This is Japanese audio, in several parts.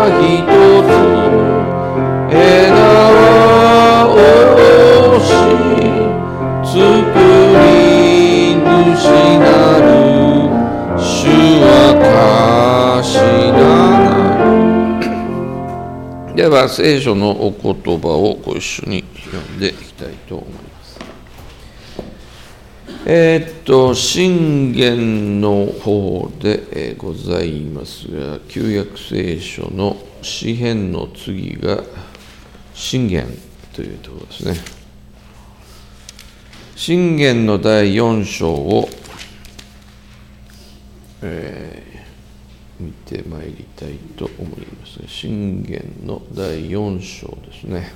一つ枝はおし作り主なる主は頭なり。では聖書のお言葉をご一緒に読んでいきたいと思います。箴言の方でございますが、旧約聖書の詩編の次が箴言というところですね。箴言の第4章を、見てまいりたいと思います。箴言の第4章ですね。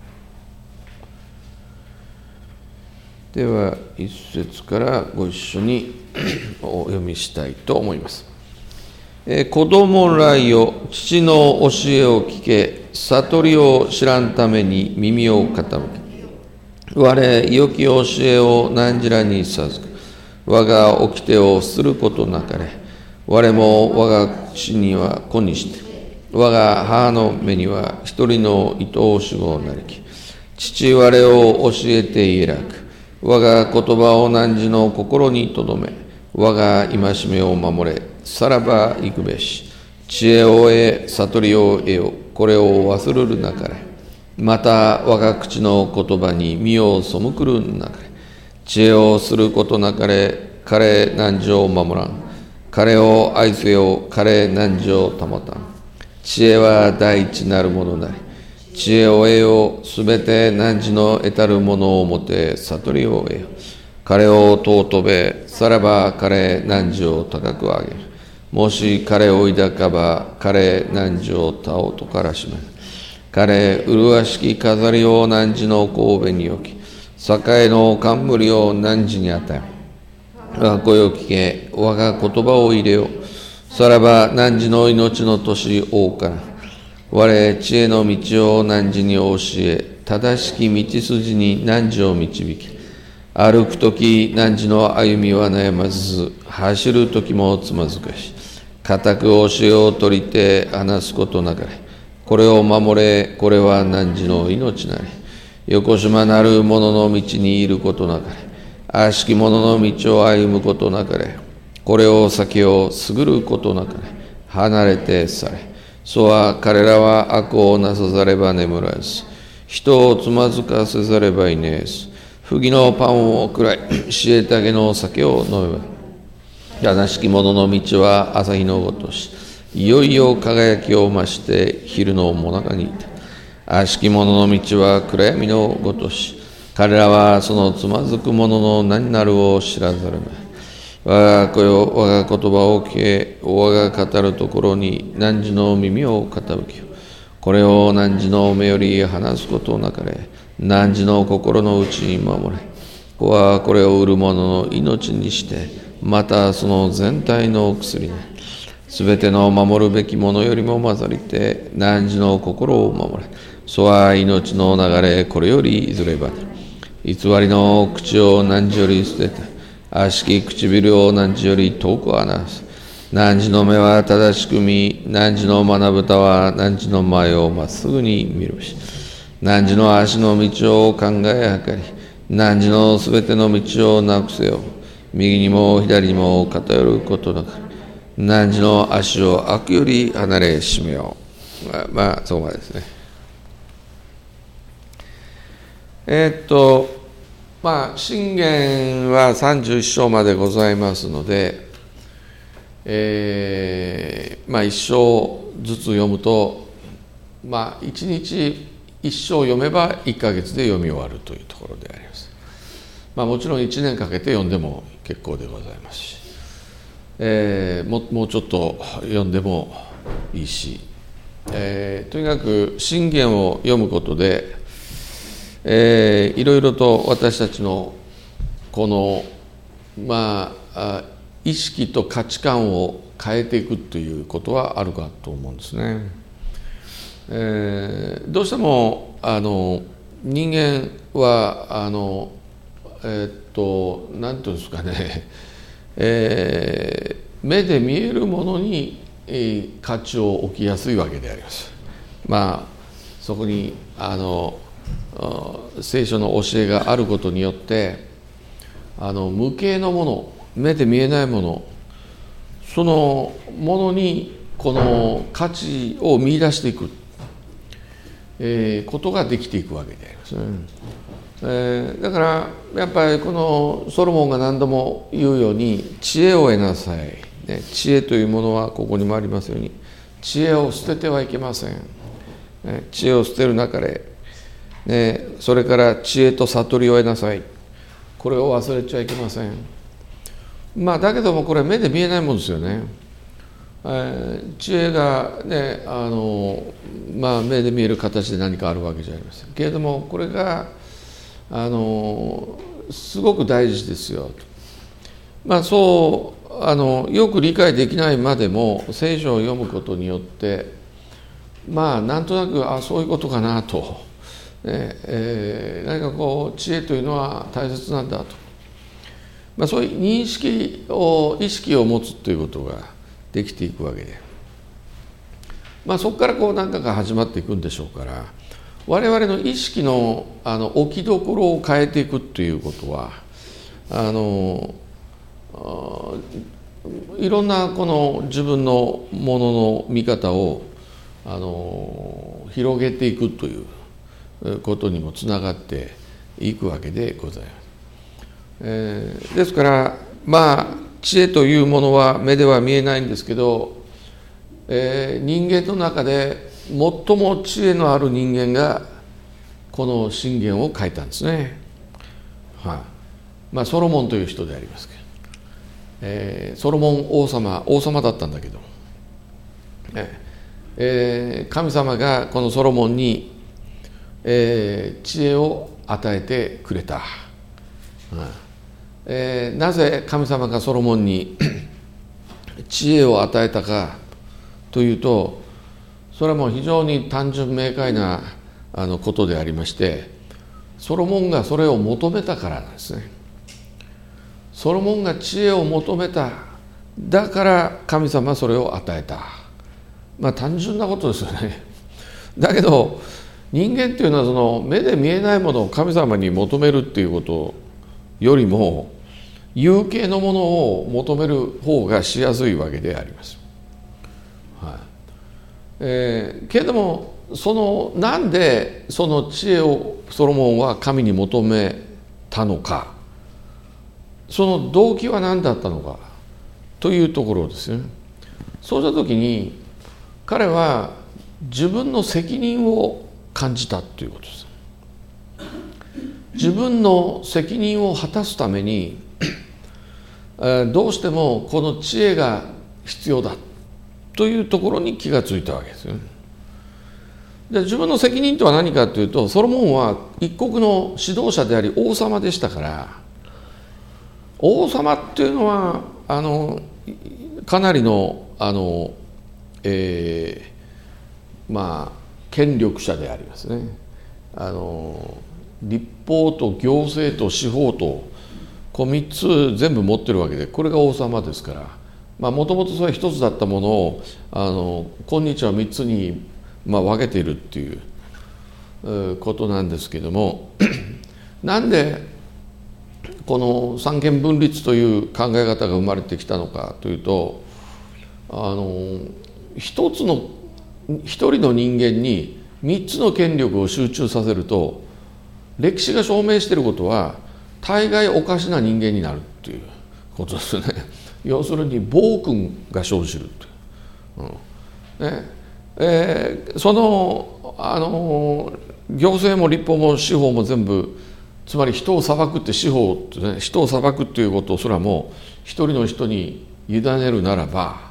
では一節からご一緒にお読みしたいと思います。子供らよ、父の教えを聞け、悟りを知らんために耳を傾け。我良き教えを汝らに授く。我が掟をすることなかれ。我も我が口には子にして、我が母の目には一人の愛おし子なりき。父我を教えて偉く。我が言葉を汝の心に留め、我が戒めを守れ、さらば行くべし。知恵を得、悟りを得よ、これを忘るるなかれ。また我が口の言葉に身を背くるなかれ。知恵をすることなかれ、彼汝を守らん。彼を愛せよ、彼汝を保たん。知恵は第一なるものなり。知恵を得よ、すべて汝の得たるものをもて、悟りを得よ。彼を尊べ、さらば彼汝を高く上げる。もし彼を抱かば、彼汝を他をとからしめる。彼麗しき飾りを汝の神戸に置き、栄の冠を汝に与え。我が声を聞け、我が言葉を入れよ。さらば汝の命の年多かな。我知恵の道を汝に教え、正しき道筋に汝を導き。歩くとき汝の歩みは悩まず、走るときもつまずかし。固く教えを取りて話すことなかれ。これを守れ、これは汝の命なり。よこしまなる者の道にいることなかれ。悪しき者の道を歩むことなかれ。これを避けよう、すぐることなかれ。離れて去れ。そは彼らは悪をなさざれば眠らず、人をつまずかせざればいねえす。不義のパンを食らい、虐げの酒を飲めば。正しき者の道は朝日のごとし、いよいよ輝きを増して昼のもなかにいた。悪しき者の道は暗闇のごとし、彼らはそのつまずく者の何なるを知らざるまい。我が子よ、我が言葉を聞け、我が語るところに汝の耳を傾けよ。これを汝の目より離すことなかれ。汝の心の内に守れ。子はこれを売る者の命にして、またその全体の薬ね。すべての守るべきものよりも混ざりて、汝の心を守れ。そは命の流れ、これよりいずればね。偽りの口を汝より捨てて、悪しき唇を汝より遠く離す。汝の目は正しく見、汝のまなぶたは汝の前をまっすぐに見るべし。汝の足の道を考え計り、汝のすべての道をなくせよ。右にも左にも偏ることなく、汝の足を悪より離れしめよう。まあ、そうまでですね。箴言は31章までございますので、1章ずつ読むと、1日1章読めば1ヶ月で読み終わるというところであります。もちろん1年かけて読んでも結構でございますし、もうちょっと読んでもいいし、とにかく箴言を読むことで、いろいろと私たちのこの意識と価値観を変えていくということはあるかと思うんですね。どうしても人間はなんていうんですかね、目で見えるものに価値を置きやすいわけであります。そこに聖書の教えがあることによって無形のもの、目で見えないもの、そのものにこの価値を見出していく、ことができていくわけでありますね。だからやっぱりこのソロモンが何度も言うように知恵を得なさい、知恵というものはここにもありますように知恵を捨ててはいけません。知恵を捨てるなかれ、それから知恵と悟りを得なさい、これを忘れちゃいけません。だけどもこれ目で見えないもんですよね。知恵がね目で見える形で何かあるわけじゃありませんけれども、これがすごく大事ですよと。そうよく理解できないまでも聖書を読むことによってなんとなくそういうことかなと、何かこう知恵というのは大切なんだと、そういう意識を持つということができていくわけで、そこから何かが始まっていくんでしょうから、我々の意識の置きどころを変えていくということはいろんなこの自分のものの見方を広げていくということにもつながっていくわけでございます。ですから知恵というものは目では見えないんですけど、人間の中で最も知恵のある人間がこの箴言を書いたんですね。ソロモンという人でありますけど、ソロモン王様だったんだけど、神様がこのソロモンに、知恵を与えてくれた。なぜ神様がソロモンに知恵を与えたかというと、それはもう非常に単純明快なことでありまして、ソロモンがそれを求めたからなんですね。ソロモンが知恵を求めた、だから神様はそれを与えた。単純なことですよね。だけど人間っていうのはその目で見えないものを神様に求めるっていうことよりも有形のものを求める方がしやすいわけであります。けれどもなんでその知恵をソロモンは神に求めたのか、その動機は何だったのかというところですね。そうした時に彼は自分の責任を感じたということです。自分の責任を果たすためにどうしてもこの知恵が必要だというところに気がついたわけですよね。で、自分の責任とは何かというと、ソロモンは一国の指導者であり王様でしたから、王様っていうのはかなりの権力者でありますね。立法と行政と司法とこう3つ全部持ってるわけで、これが王様ですから、もともとそれ一つだったものを今日は3つに分けているっていうことなんですけどもなんでこの三権分立という考え方が生まれてきたのかというと、一人の人間に3つの権力を集中させると、歴史が証明していることは大概おかしな人間になるっていうことですよね。要するに暴君が生じるという、その行政も立法も司法も全部、つまり人を裁くって司法ってね、人を裁くっていうことすらも一人の人に委ねるならば、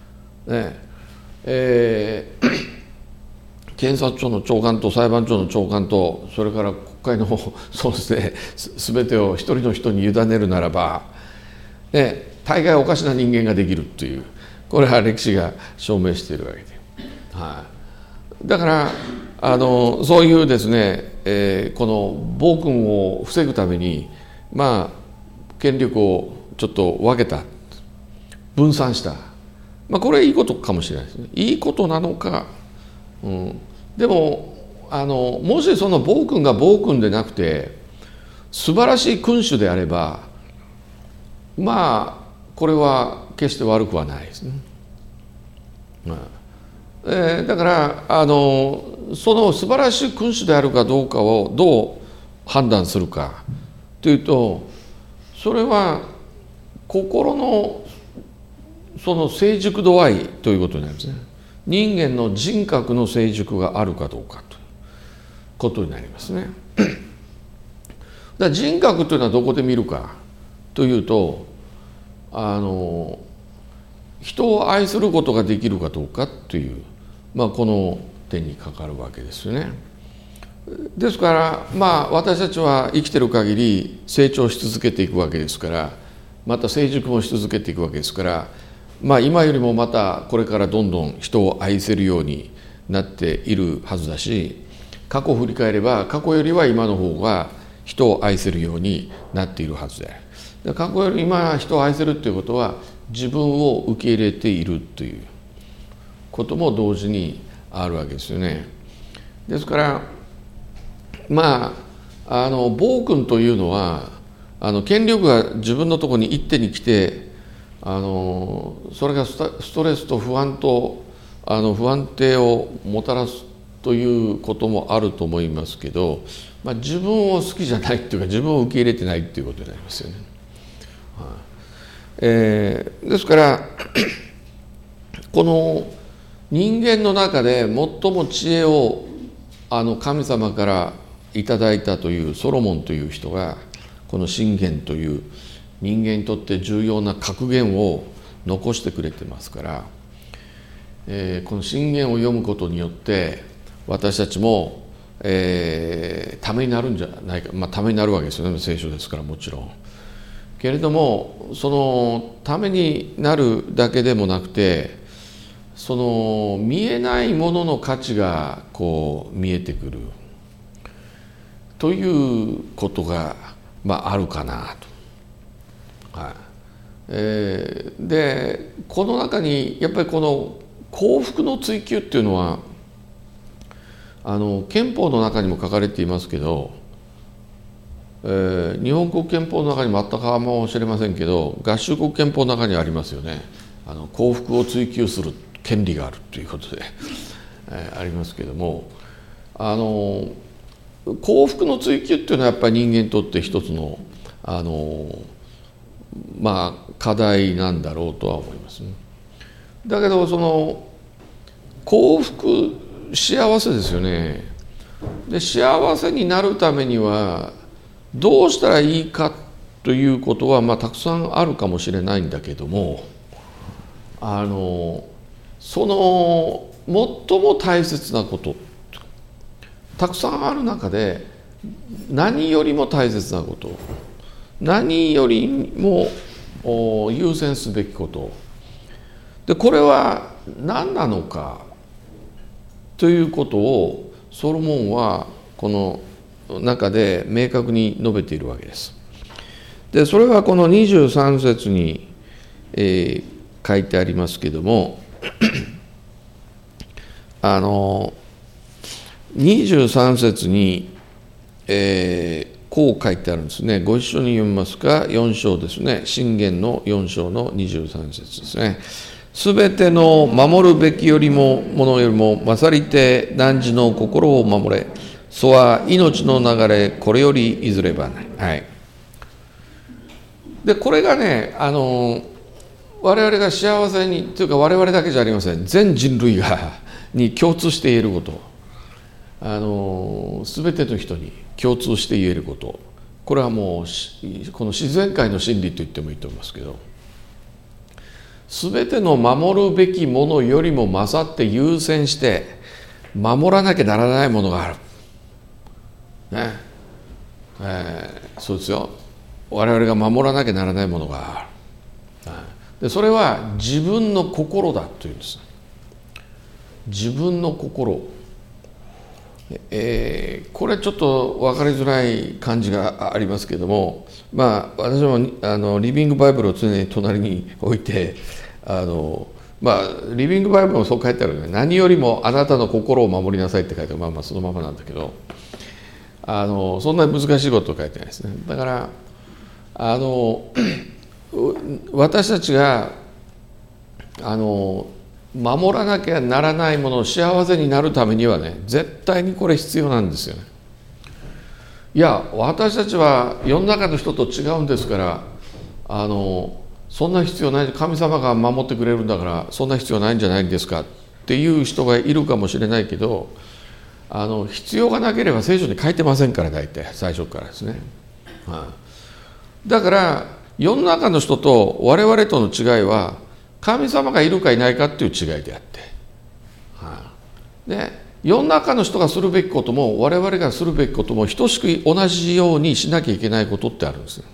検察庁の長官と裁判長の長官と、それから国会のそうですね、全てを一人の人に委ねるならば、大概おかしな人間ができるという、これは歴史が証明しているわけで、だからそういうですね、この暴君を防ぐために権力をちょっと分けた、分散した、 これはいいことかもしれないですね。いいことなのか、でももしその暴君が暴君でなくて素晴らしい君主であれば、これは決して悪くはないですね。だからその素晴らしい君主であるかどうかをどう判断するかというと、それは心のその成熟度合いということになりますね。人間の人格の成熟があるかどうかということになりますね。だから人格というのはどこで見るかというと、人を愛することができるかどうかという、この点にかかるわけですよね。ですから私たちは生きてる限り成長し続けていくわけですから、また成熟もし続けていくわけですから、今よりもまたこれからどんどん人を愛せるようになっているはずだし、過去を振り返れば過去よりは今の方が人を愛せるようになっているはずである。過去より今人を愛せるということは自分を受け入れているということも同時にあるわけですよね。ですから暴君というのは権力が自分のところに一手に来てそれがストレスと不安定をもたらすということもあると思いますけど、自分を好きじゃないというか自分を受け入れてないということになりますよね。ですからこの人間の中で最も知恵を神様からいただいたというソロモンという人が、この箴言という人間にとって重要な格言を残してくれてますから、この箴言を読むことによって私たちも、ためになるんじゃないか、ためになるわけですよね。聖書ですからもちろん。けれどもそのためになるだけでもなくて、その見えないものの価値が見えてくるということが、あるかなと。でこの中にやっぱりこの幸福の追求っていうのは憲法の中にも書かれていますけど、日本国憲法の中にもあったかもしれませんけど、合衆国憲法の中にありますよね。幸福を追求する権利があるということで、ありますけども、幸福の追求っていうのはやっぱり人間にとって一つの課題なんだろうとは思いますね。だけどその幸福、幸せですよね。で幸せになるためにはどうしたらいいかということはたくさんあるかもしれないんだけども、その最も大切なことたくさんある中で、何よりも大切なこと、何よりも優先すべきことで、これは何なのかということをソロモンはこの中で明確に述べているわけです。でそれはこの23節に、書いてありますけども23節に、こう書いてあるんですね。ご一緒に読みますか。4章ですね。箴言の4章の23節ですね。すべての守るべきものよりも勝りて汝の心を守れ。そは命の流れ、これよりいずればない。でこれがね、我々が幸せにというか、我々だけじゃありません。全人類に共通して言えること、すべての人に共通して言えること、これはもうこの自然界の真理と言ってもいいと思いますけど、すべての守るべきものよりも勝って優先して守らなきゃならないものがある、そうですよ。我々が守らなきゃならないものがある。でそれは自分の心だというんです。自分の心、これちょっと分かりづらい感じがありますけども、私もリビングバイブルを常に隣に置いてリビングバイブルもそう書いてあるよね。何よりもあなたの心を守りなさいって書いてある。そのままなんだけど、そんな難しいことを書いてないですね。だから私たちが守らなきゃならないものを幸せになるためにはね、絶対にこれ必要なんですよね。いや、私たちは世の中の人と違うんですから、そんな必要ない、神様が守ってくれるんだからそんな必要ないんじゃないんですかっていう人がいるかもしれないけど、必要がなければ聖書に書いてませんから、大体最初からですね。だから世の中の人と我々との違いは神様がいるかいないかっていう違いであって、で世の中の人がするべきことも我々がするべきことも等しく同じようにしなきゃいけないことってあるんですよ。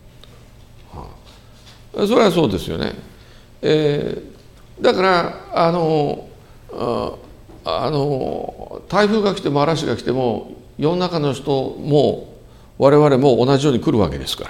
それはそうですよね。だから台風が来ても嵐が来ても世の中の人も我々も同じように来るわけですから、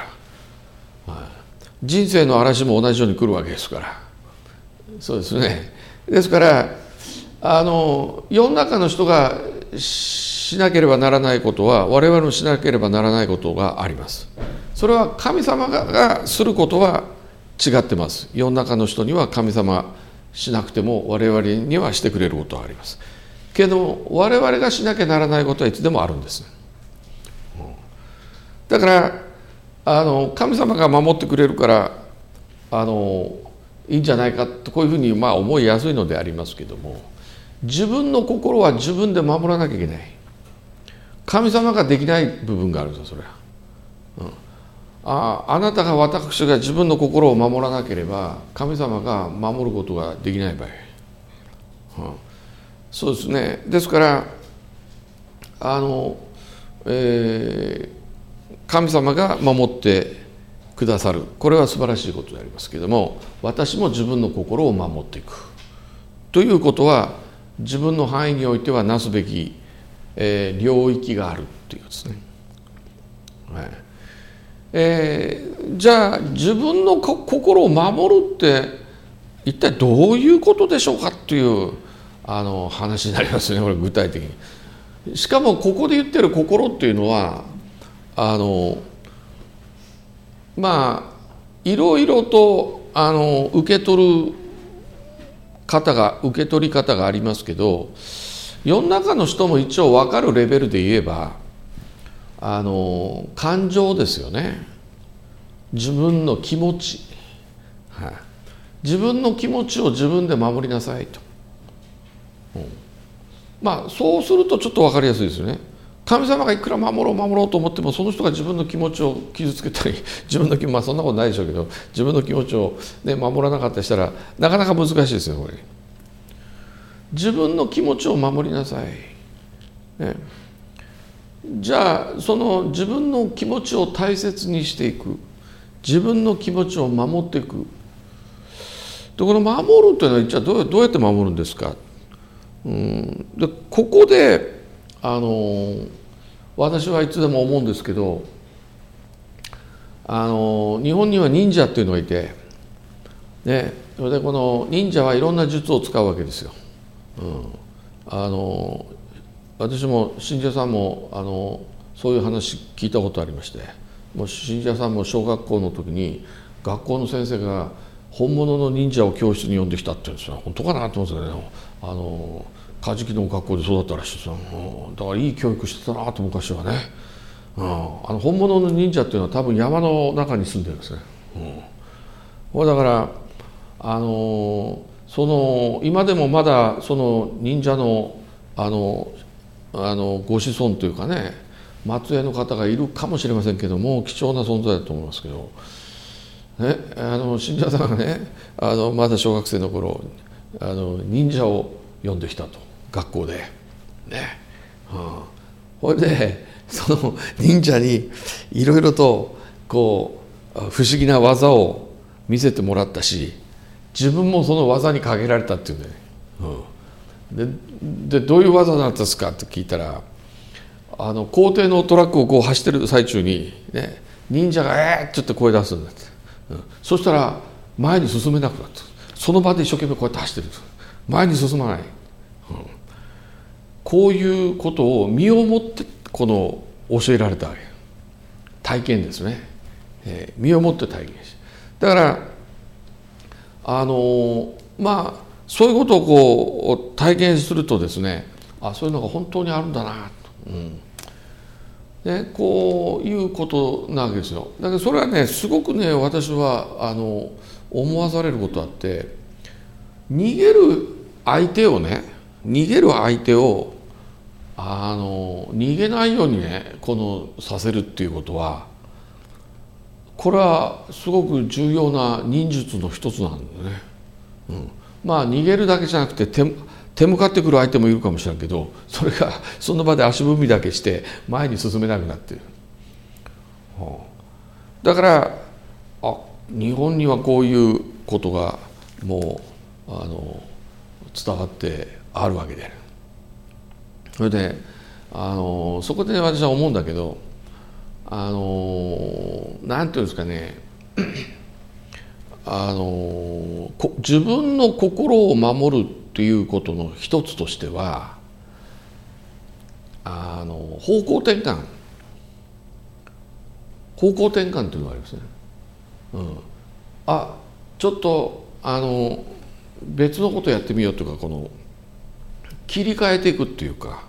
人生の嵐も同じように来るわけですから、そうですね。ですから世の中の人がしなければならないことは我々もしなければならないことがあります。それは神様がすることは違ってます。世の中の人には神様しなくても我々にはしてくれることはありますけど、我々がしなきゃならないことはいつでもあるんです。だから神様が守ってくれるからいいんじゃないかと、こういうふうに思いやすいのでありますけども、自分の心は自分で守らなきゃいけない。神様ができない部分があるんですよ、それは。あなたが私が自分の心を守らなければ神様が守ることができない場合、そうですね。ですから神様が守ってくださる、これは素晴らしいことでありますけれども、私も自分の心を守っていくということは自分の範囲においてはなすべき、領域があるというですね。じゃあ自分の心を守るって一体どういうことでしょうかという話になりますね、これ具体的に。しかもここで言ってる心っていうのはいろいろと受け取り方がありますけど、世の中の人も一応分かるレベルで言えば感情ですよね。自分の気持ち、自分の気持ちを自分で守りなさいと、そうするとちょっと分かりやすいですよね。神様がいくら守ろうと思っても、その人が自分の気持ちを傷つけたり、自分の気持ち、そんなことないでしょうけど、自分の気持ちを、守らなかったりしたらなかなか難しいですよ、これ。自分の気持ちを守りなさい、じゃあその自分の気持ちを大切にしていく、自分の気持ちを守っていく。でこの守るというのは一体どうやって守るんですか。でここで私はいつでも思うんですけど、日本には忍者っていうのがいて、それでこの忍者はいろんな術を使うわけですよ。私も信者さんもそういう話聞いたことありまして、もう信者さんも小学校の時に学校の先生が本物の忍者を教室に呼んできたって言うんですよ。本当かなと思うんですけどね、カジキの学校で育ったらしいですよ。だからいい教育してたなと昔はね。本物の忍者っていうのは多分山の中に住んでるんですね。だから今でもまだその忍者のご子孫というかね、末裔の方がいるかもしれませんけども、貴重な存在だと思いますけど、信者さんがねまだ小学生の頃忍者を呼んできたと、学校でね。それでその忍者にいろいろとこう不思議な技を見せてもらったし、自分もその技にかけられたっていうんで、でどういう技だったんですかって聞いたら、校庭のトラックをこう走ってる最中に、忍者が「って言って声出すんだって、そしたら前に進めなくなった。 その場で一生懸命こうやって走ってる、前に進まない、こういうことを身をもってこの教えられた体験ですね、身をもって体験し、だからそういうことをこう体験するとですね、そういうのが本当にあるんだなと、こういうことなわけですよ。だけどそれはね、すごくね、私は思わされることあって、逃げる相手を逃げないようにね、させるっていうことは、これはすごく重要な忍術の一つなんだね。逃げるだけじゃなくて手向かってくる相手もいるかもしれんけど、それがその場で足踏みだけして前に進めなくなっている。だから日本にはこういうことがもう伝わってあるわけである。それでそこで私は思うんだけど、なんていうんですかね、自分の心を守るっていうことの一つとしては、方向転換というのがありますね。ちょっと別のことやってみようというか、切り替えていくっていうか、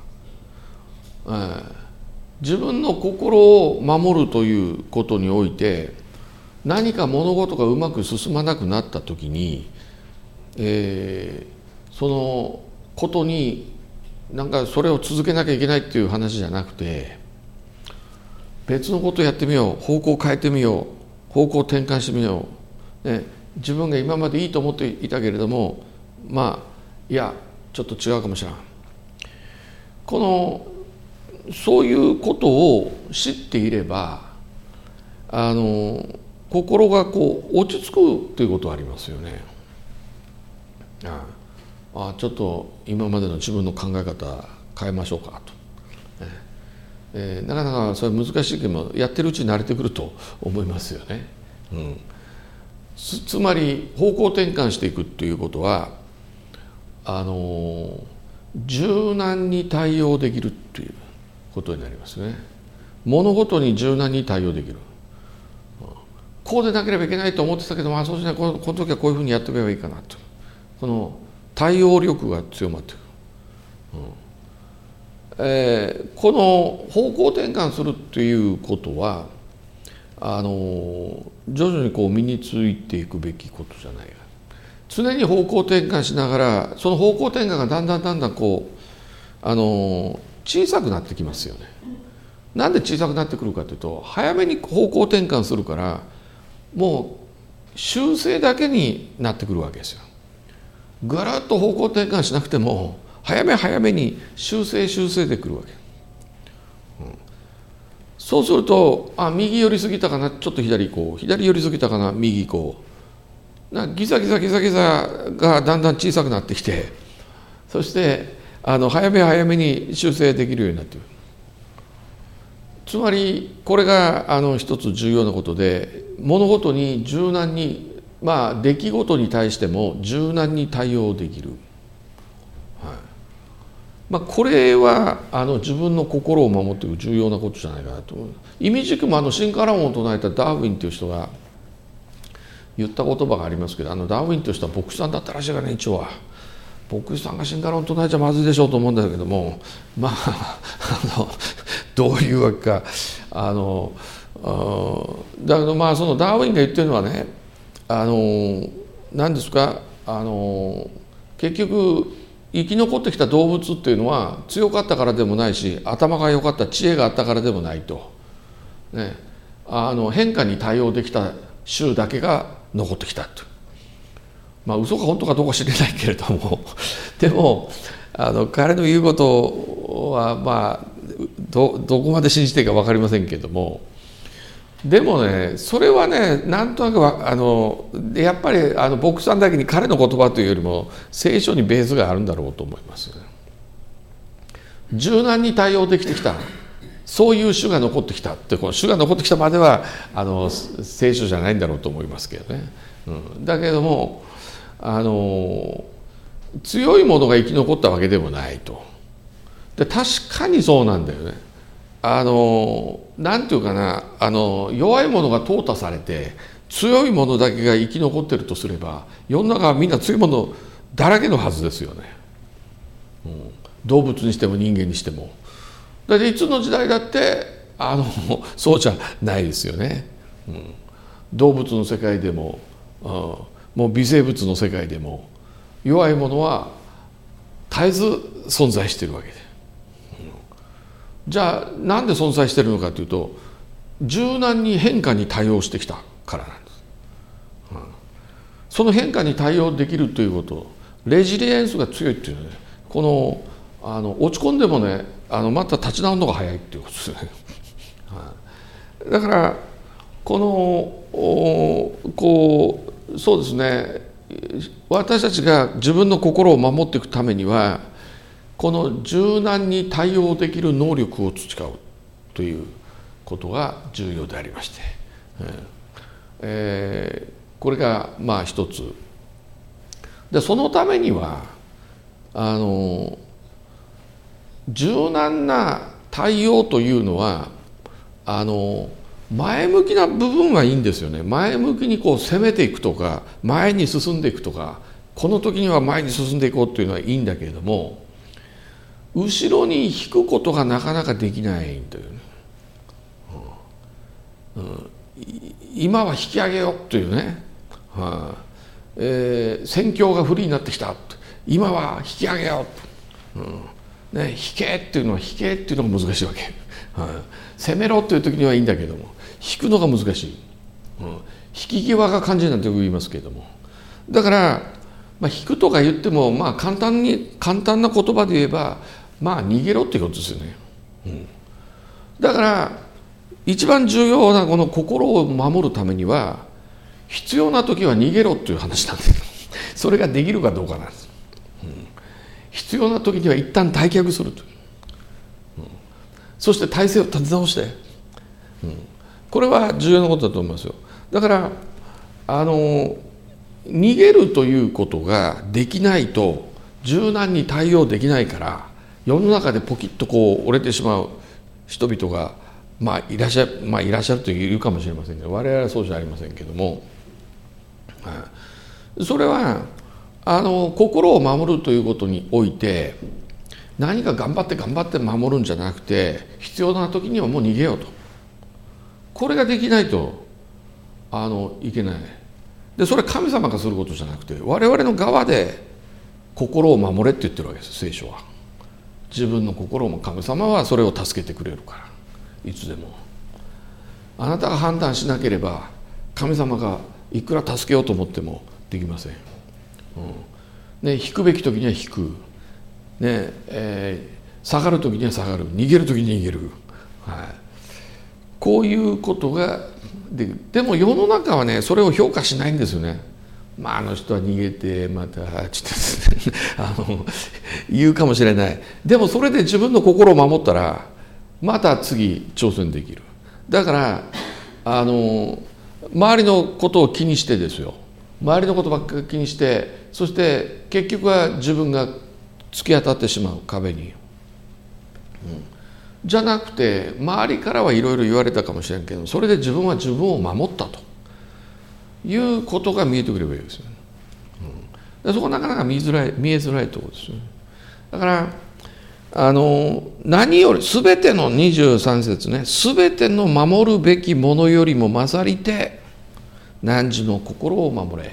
自分の心を守るということにおいて、何か物事がうまく進まなくなった時に、そのことになんかそれを続けなきゃいけないっていう話じゃなくて、別のことをやってみよう、方向を変えてみよう、方向を転換してみよう、自分が今までいいと思っていたけれども、いやちょっと違うかもしれない、そういうことを知っていれば、心が落ち着くということはありますよね。ちょっと今までの自分の考え方変えましょうかと、なかなかそれ難しいけども、やってるうちに慣れてくると思いますよね。つまり方向転換していくということは、柔軟に対応できるということになりますね。物事に柔軟に対応できる。こうでなければいけないと思ってたけど、そうしない、この時はこういうふうにやっておけばいいかなと、この対応力が強まってくる。この方向転換するっていうことは徐々にに身についていくべきことじゃないか。常に方向転換しながら、その方向転換がだんだん小さくなってきますよね。なんで小さくなってくるかというと、早めに方向転換するから、もう修正だけになってくるわけですよ。ぐるっと方向転換しなくても、早めに修正でくるわけ。そうすると、右寄りすぎたかな、ちょっと左行こう、左寄りすぎたかな、右行こう、ギザギザがだんだん小さくなってきて、そして早めに修正できるようになっている。つまりこれが一つ重要なことで、物事に柔軟に、出来事に対しても柔軟に対応できる。これは自分の心を守っていく重要なことじゃないかなと思う。意味軸も進化論を唱えたダーウィンという人が言った言葉がありますけど、ダーウィンという人は牧師さんだったらしいからね。一応は牧師さんが進化論を唱えちゃまずいでしょうと思うんだけども、どういうわけか、だけどそのダーウィンが言ってるのはね、何ですか、結局生き残ってきた動物っていうのは強かったからでもないし、頭が良かった知恵があったからでもないと、変化に対応できた種だけが残ってきたと。嘘か本当かどうか知れないけれども、でも彼の言うことはどこまで信じていいか分かりませんけれども、でもね、それはね、なんとなくやっぱり牧師さんだけに彼の言葉というよりも聖書にベースがあるんだろうと思いますよね。柔軟に対応できてきた、そういう種が残ってきたって、この種が残ってきたまでは聖書じゃないんだろうと思いますけどね。だけども強いものが生き残ったわけでもないと。で確かにそうなんだよね。なんていうかな、弱いものが淘汰されて強いものだけが生き残ってるとすれば、世の中はみんな強いものだらけのはずですよね。動物にしても人間にしても。だっていつの時代だってそうじゃないですよね。動物の世界でも、もう微生物の世界でも弱いものは絶えず存在しているわけで、じゃあなんで存在しているのかというと、柔軟に変化に対応してきたからなんです。その変化に対応できるということ、レジリエンスが強いっていうのはね、落ち込んでもね、また立ち直るのが早いっていうことですよね。だからそうですね、私たちが自分の心を守っていくためには、この柔軟に対応できる能力を培うということが重要でありまして、これがまあ一つで、そのためには柔軟な対応というのは前向きな部分はいいんですよね。前向きに攻めていくとか、前に進んでいくとか、この時には前に進んでいこうというのはいいんだけれども、後ろに引くことがなかなかできないというね、今は引き上げようというね、戦況が不利になってきた、今は引き上げよう、引けっていうのは難しいわけ。攻めろという時にはいいんだけども、引くのが難しい、引き際が肝心なんてよく言いますけれども、だから、引くとか言っても、簡単な言葉で言えば、逃げろっていうことですよね。だから一番重要なこの心を守るためには、必要な時は逃げろっていう話なんですけど、それができるかどうかなんです。必要な時には一旦退却するという、そして体制を立て直して、これは重要なことだと思いますよ。だから逃げるということができないと柔軟に対応できないから、世の中でポキッと折れてしまう人々がいらっしゃるというかもしれませんけど、我々はそうじゃありませんけども、それは心を守るということにおいて、何か頑張って守るんじゃなくて、必要な時にはもう逃げようと、これができないといけない。でそれは神様がすることじゃなくて、我々の側で心を守れって言ってるわけです、聖書は。自分の心も神様はそれを助けてくれるから、いつでも。あなたが判断しなければ、神様がいくら助けようと思ってもできません。引くべき時には引く、下がる時には下がる、逃げる時には逃げる、こういうことがでも世の中はね、それを評価しないんですよね。あの人は逃げてまた言うかもしれない。でもそれで自分の心を守ったら、また次挑戦できる。だから周りのことを気にしてですよ、周りのことばっかり気にして、そして結局は自分が突き当たってしまう壁に、じゃなくて、周りからはいろいろ言われたかもしれんけど、それで自分は自分を守ったということが見えてくればいいですよね。そこなかなか見えづらいところですよね。だから何より全ての23節ね、全ての守るべきものよりも勝りて汝の心を守れ、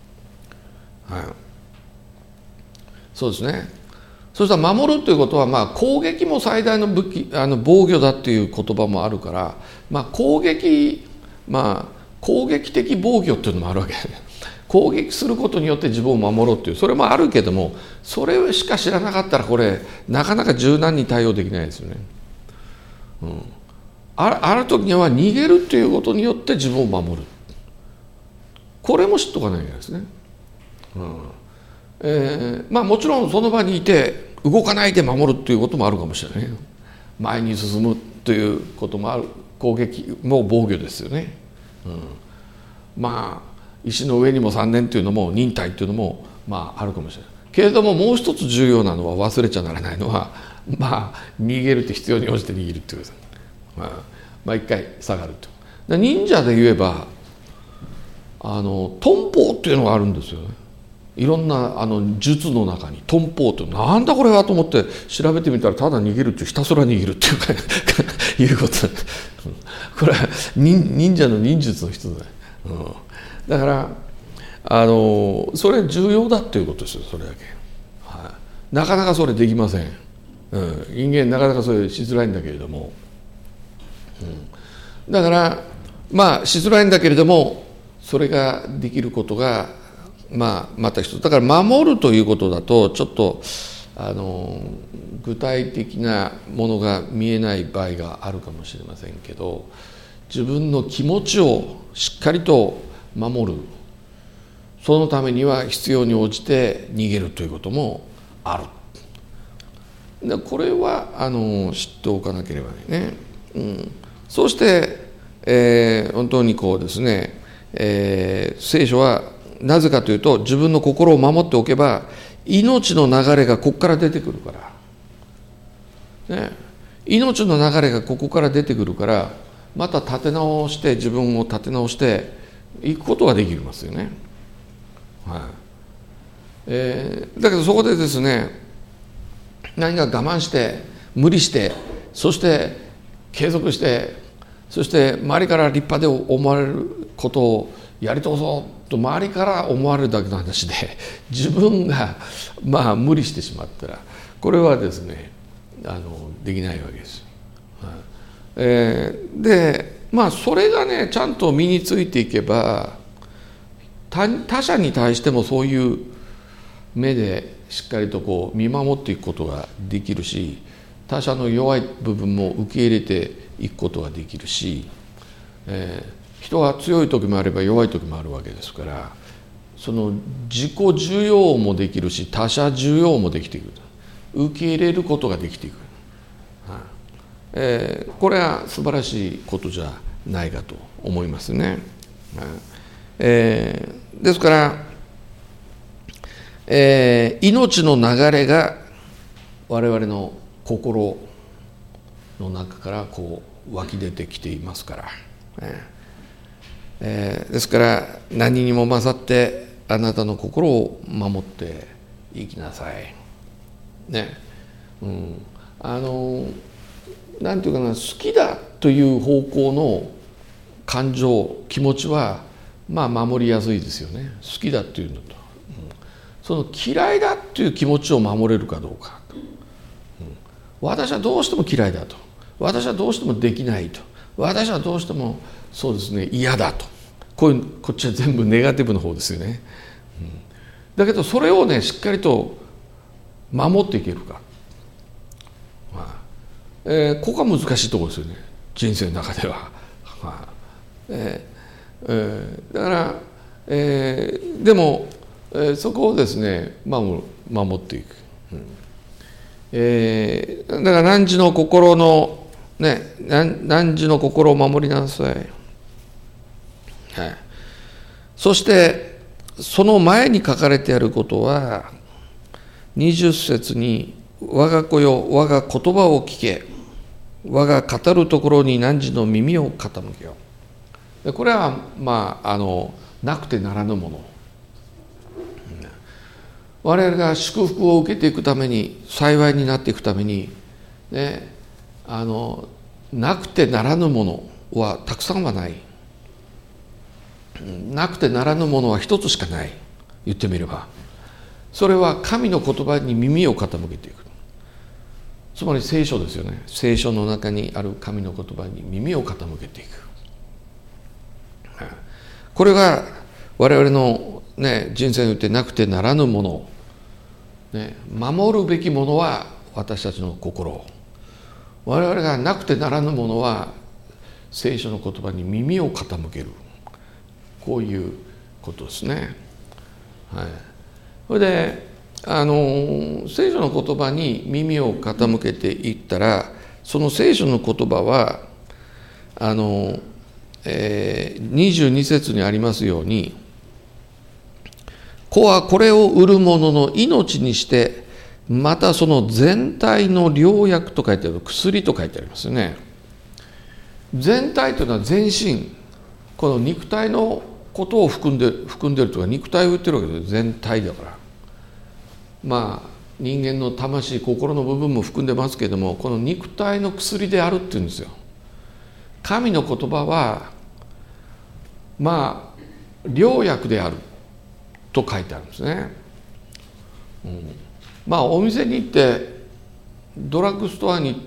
そうですね。そしたら守るということは、攻撃も最大の武器、防御だっていう言葉もあるから、攻撃的防御っていうのもあるわけですね。攻撃することによって自分を守ろうっていう、それもあるけども、それしか知らなかったら、これなかなか柔軟に対応できないですよね。ある時には逃げるということによって自分を守る、これも知っとかないといけないですね。もちろんその場にいて動かないで守るということもあるかもしれない。前に進むということもある。攻撃も防御ですよね。 石の上にも3年というのも忍耐というのもあるかもしれないけれども、もう一つ重要なのは忘れちゃならないのは逃げるって必要に応じて逃げるっていうことです。一回下がると。忍者で言えば遁法っていうのがあるんですよね。いろんな術の中に遁法ってなんだこれはと思って調べてみたら、ただ逃げるっていう、ひたすら逃げるっていうかいうことこれは忍者の忍術の一つだよ、だからそれ重要だっていうことですよ、それだけ、なかなかそれできません、人間なかなかそれしづらいんだけれども、だからしづらいんだけれども、それができることがまた一つだから、守るということだとちょっと具体的なものが見えない場合があるかもしれませんけど、自分の気持ちをしっかりと守る、そのためには必要に応じて逃げるということもある。でこれは知っておかなければね、そうして、本当にこうですね、聖書はなぜかというと、自分の心を守っておけば命の流れがここから出てくるから、ね、命の流れがここから出てくるから、また立て直して、自分を立て直していくことができますよね。だけどそこでですね、何か我慢して無理して、そして継続して、そして周りから立派で思われることをやり通そうと周りから思われるだけの話で、自分が無理してしまったら、これはですねできないわけです。でそれがねちゃんと身についていけば、他者に対してもそういう目でしっかりとこう見守っていくことができるし、他者の弱い部分も受け入れていくことができるし、人は強い時もあれば弱い時もあるわけですから、その自己受容もできるし、他者受容もできていく、受け入れることができていく、これは素晴らしいことじゃないかと思いますね。ですから、命の流れが我々の心の中からこう湧き出てきていますから、ですから何にも勝ってあなたの心を守っていきなさいね。なんていうかな、好きだという方向の感情、気持ちは守りやすいですよね。好きだというのと、その嫌いだという気持ちを守れるかどうか、私はどうしても嫌いだと、私はどうしてもできないと、私はどうしてもそうですね嫌だと、こっちは全部ネガティブの方ですよね。だけどそれをねしっかりと守っていけるか、ここが難しいところですよね、人生の中では。だから、でも、そこをですね守っていく、だから汝の心のね、汝の心を守りなさい、そしてその前に書かれてあることは20節に、我が子よ我が言葉を聞け、我が語るところに汝の耳を傾けよう。これはなくてならぬもの、我々が祝福を受けていくために、幸いになっていくために、ね、なくてならぬものはたくさんはない。なくてならぬものは一つしかない。言ってみればそれは神の言葉に耳を傾けていく、つまり聖書ですよね。聖書の中にある神の言葉に耳を傾けていく、これが我々の、人生においてなくてならぬもの、守るべきものは私たちの心、我々がなくてならぬものは聖書の言葉に耳を傾ける、こういうことですね。それで聖書の言葉に耳を傾けていったら、その聖書の言葉は22節にありますように、 子はこれを売る者の命にして、またその全体の良薬と書いてある、薬と書いてありますよね。全体というのは全身、この肉体のことを含んでるとか、肉体を言ってるわけです。全体だから。まあ人間の魂、心の部分も含んでますけれども、この肉体の薬であるっていうんですよ。神の言葉はまあ良薬であると書いてあるんですね。まあお店に行って、ドラッグストアに行って、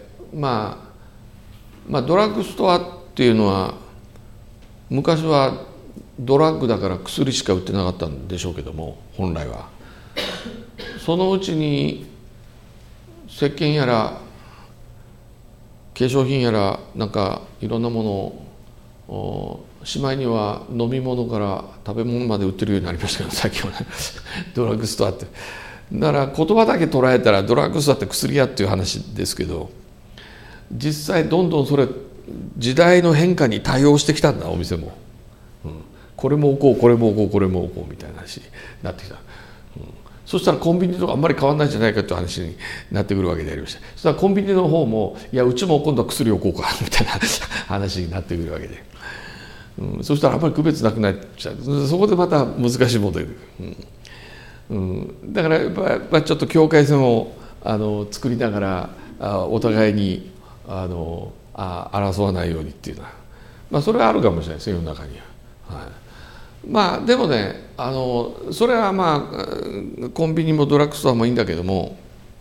まあドラッグストアっていうのは昔はドラッグだから薬しか売ってなかったんでしょうけども、本来はそのうちに石鹸やら化粧品やらなんかいろんなものを、しまいには飲み物から食べ物まで売ってるようになりましたけど、さっきはねドラッグストアって、だから言葉だけ捉えたらドラッグストアって薬屋っていう話ですけど、実際どんどんそれ時代の変化に対応してきたんだ、お店も、これも置こうこれも置こうこれも置こうみたいな話になってきた。そしたらコンビニとあんまり変わらないんじゃないかという話になってくるわけでありました。そしたらコンビニの方も、いやうちも今度は薬を置こうかみたいな話になってくるわけで、そしたらあんまり区別なくなっちゃう。そこでまた難しい問題で、だからやっぱちょっと境界線を作りながらお互いに争わないようにっていうのは、まあそれはあるかもしれないですよ、世の中には。まあでもね、それはまあコンビニもドラッグストアもいいんだけども、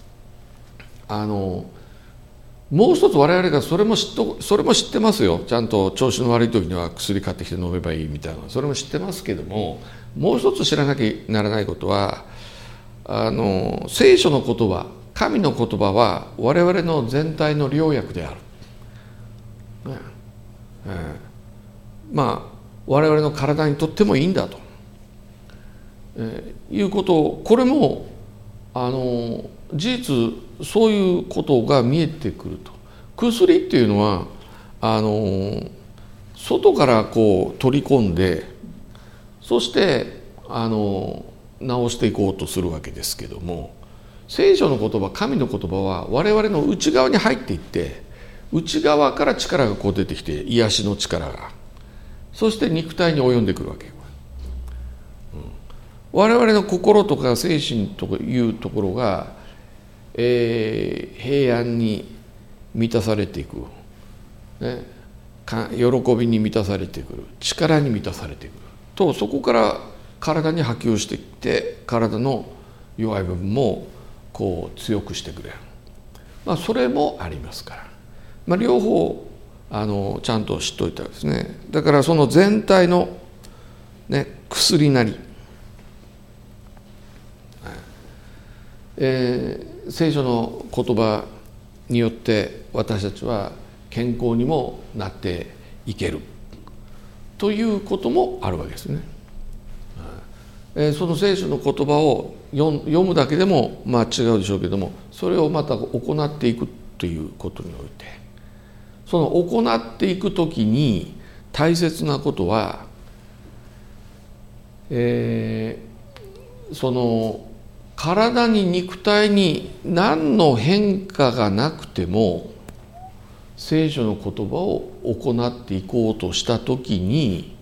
もう一つ我々がそれも知ってますよ。ちゃんと調子の悪い時には薬買ってきて飲めばいいみたいな、それも知ってますけども、もう一つ知らなきゃならないことは、聖書の言葉、神の言葉は我々の全体の良薬である、まあ我々の体にとってもいいんだと、いうことを、これも事実そういうことが見えてくると。薬っていうのは外からこう取り込んで、そして治していこうとするわけですけども、聖書の言葉、神の言葉は我々の内側に入っていって、内側から力がこう出てきて、癒しの力が、そして肉体に及んでくるわけ。我々の心とか精神というところが、平安に満たされていく、喜びに満たされてくる、力に満たされてくると、そこから体に波及していって、体の弱い部分もこう強くしてくれる、それもありますから、両方ちゃんと知っておいたらですね。だからその全体の、薬なり、聖書の言葉によって私たちは健康にもなっていけるということもあるわけですね。その聖書の言葉を読むだけでも違うでしょうけども、それをまた行っていくということにおいて、その行っていくときに大切なことは、その体に肉体に何の変化がなくても聖書の言葉を行っていこうとしたときに、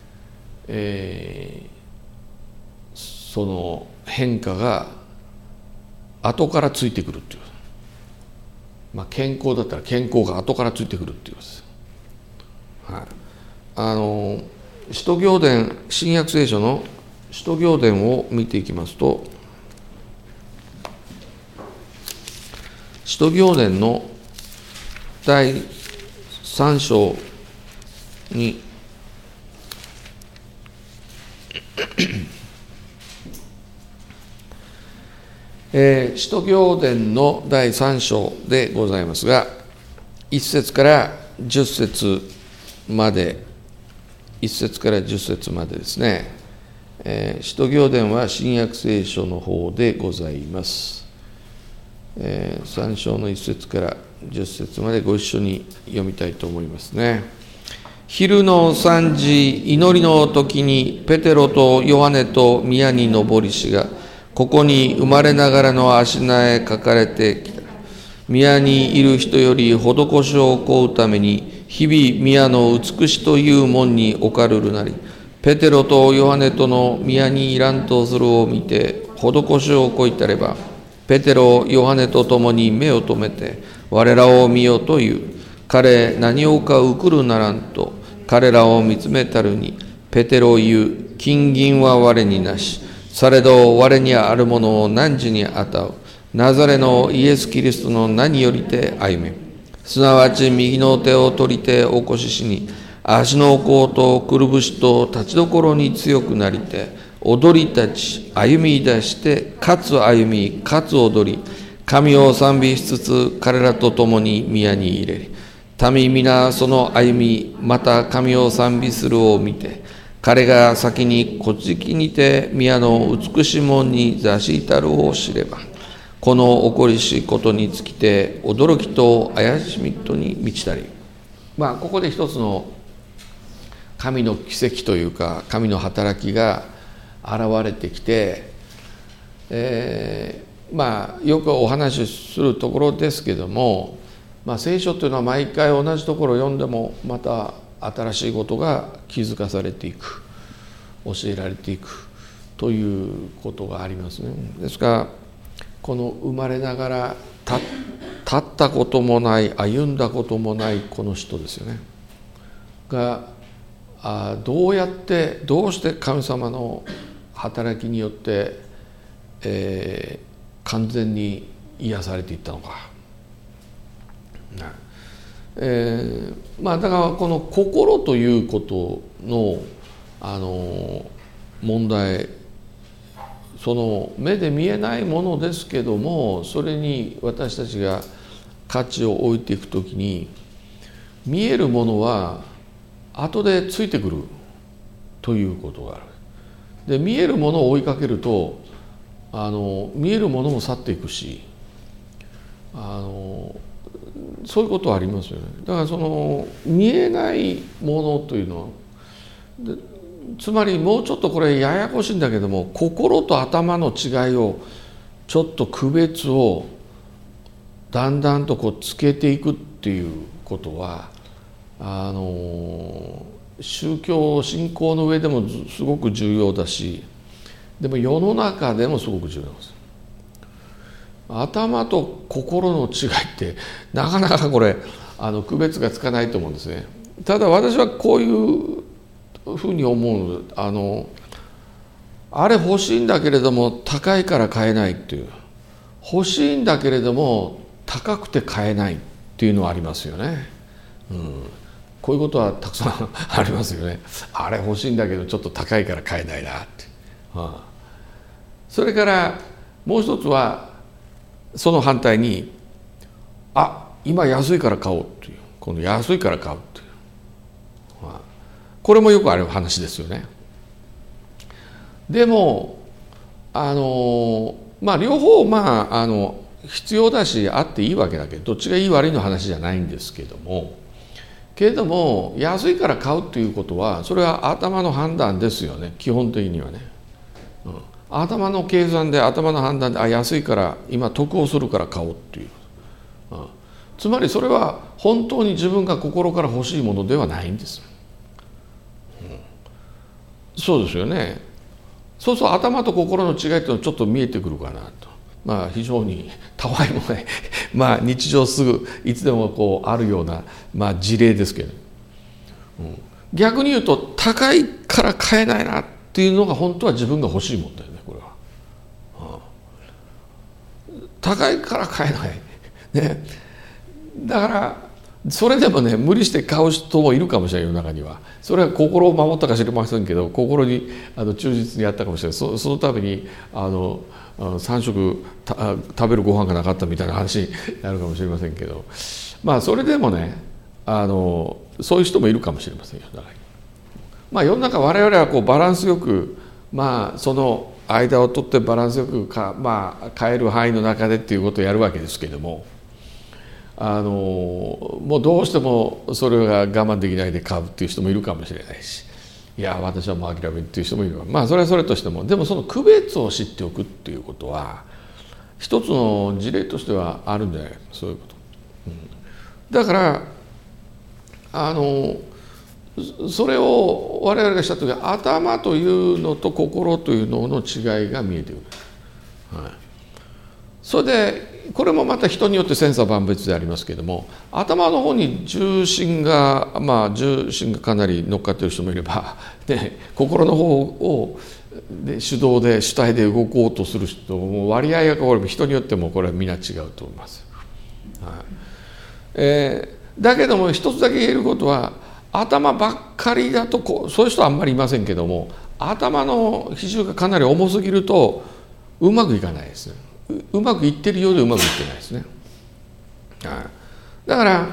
その変化が後からついてくるっていう、健康だったら健康が後からついてくるっていうことです。使徒行伝、新約聖書の使徒行伝を見ていきますと、使徒行伝の第3章に使徒行伝の第3章でございますが、1節から10節まで、1節から10節までですね。使徒行伝は新約聖書の方でございます。3章の1節から10節までご一緒に読みたいと思いますね。 昼の3時、祈りの時にペテロとヨハネと宮に登りしが、ここに生まれながらの足名へ書かれてきた。宮にいる人より施しを請うために、日々宮の美しという門に置かるるなり、ペテロとヨハネとの宮にいらんとするを見て、施しを請いたれば、ペテロ、ヨハネと共に目を留めて、我らを見よという。彼何をかうくるならんと、彼らを見つめたるに、ペテロ言う、金銀は我になし、されど我にあるものを汝に与う。ナザレのイエス・キリストの名によりて歩め。すなわち右の手を取りて起こししに、足の甲とくるぶしと立ちどころに強くなりて、踊り立ち、歩み出して、かつ歩み、かつ踊り、神を賛美しつつ、彼らと共に宮に入れり。民皆その歩み、また神を賛美するを見て、彼が先にこちきにて宮の美し門に座したるを知れば、この起こりしことにつきて驚きと怪しみとに満ちたり。ここで一つの神の奇跡というか、神の働きが現れてきて、よくお話しするところですけども、聖書というのは毎回同じところを読んでもまた新しいことが気づかされていく、教えられていくということがありますね。ですからこの生まれながら立ったこともない、歩んだこともないこの人ですよねが、どうして神様の働きによって、完全に癒されていったのか。だからこの心ということの問題、その目で見えないものですけども、それに私たちが価値を置いていくときに、見えるものは後でついてくるということがある。で、見えるものを追いかけると見えるものも去っていくし、そういうことはありますよね。だからその見えないものというのは、つまりもうちょっとこれややこしいんだけども、心と頭の違いをちょっと区別をだんだんとつけていくっていうことは、宗教信仰の上でもすごく重要だし、でも世の中でもすごく重要です。頭と心の違いってなかなかこれ区別がつかないと思うんですね。ただ私はこういうふうに思う。あれ欲しいんだけれども高いから買えないっていう、欲しいんだけれども高くて買えないっていうのはありますよね。こういうことはたくさんありますよね。あれ欲しいんだけどちょっと高いから買えないなって。それからもう一つはその反対に、今安いから買おうっていう、この安いから買うっていう、これもよくある話ですよね。でも両方必要だしあっていいわけだけど、どっちがいい悪いの話じゃないんですけども、安いから買うということはそれは頭の判断ですよね、基本的にはね。頭の計算で、頭の判断で、安いから今得をするから買おうっていう、つまりそれは本当に自分が心から欲しいものではないんです。そうですよね。そうすると頭と心の違いっていうのはちょっと見えてくるかなと。非常にたわいもない日常すぐいつでもあるような事例ですけど、逆に言うと高いから買えないなっていうのが本当は自分が欲しいもんだよね、これは。高いから買えないね。だからそれでもね、無理して買う人もいるかもしれない、世の中には。それは心を守ったか知りませんけど、心に忠実にやったかもしれない。そのために3食食べるご飯がなかったみたいな話になるかもしれませんけど、それでもね、そういう人もいるかもしれませんよ。だから世の中我々はバランスよく、その間を取ってバランスよく変える範囲の中でっていうことをやるわけですけども、 もうどうしてもそれが我慢できないで買うっていう人もいるかもしれないし、いや私はもう諦めるっていう人もいる。まあそれはそれとしても、でもその区別を知っておくっていうことは一つの事例としてはあるんじゃないか、そういうこと、だからそれを我々がした時は頭というのと心というのの違いが見えてくる、それでこれもまた人によって千差万別でありますけれども、頭の方に重心がかなり乗っかっている人もいれば、で心の方を主導で主体で動こうとする人も割合がこれ人によってもこれは皆違うと思います、だけども一つだけ言えることは、頭ばっかりだとそういう人はあんまりいませんけども、頭の比重がかなり重すぎるとうまくいかないですね。うまくいってるようでうまくいってないですね。だから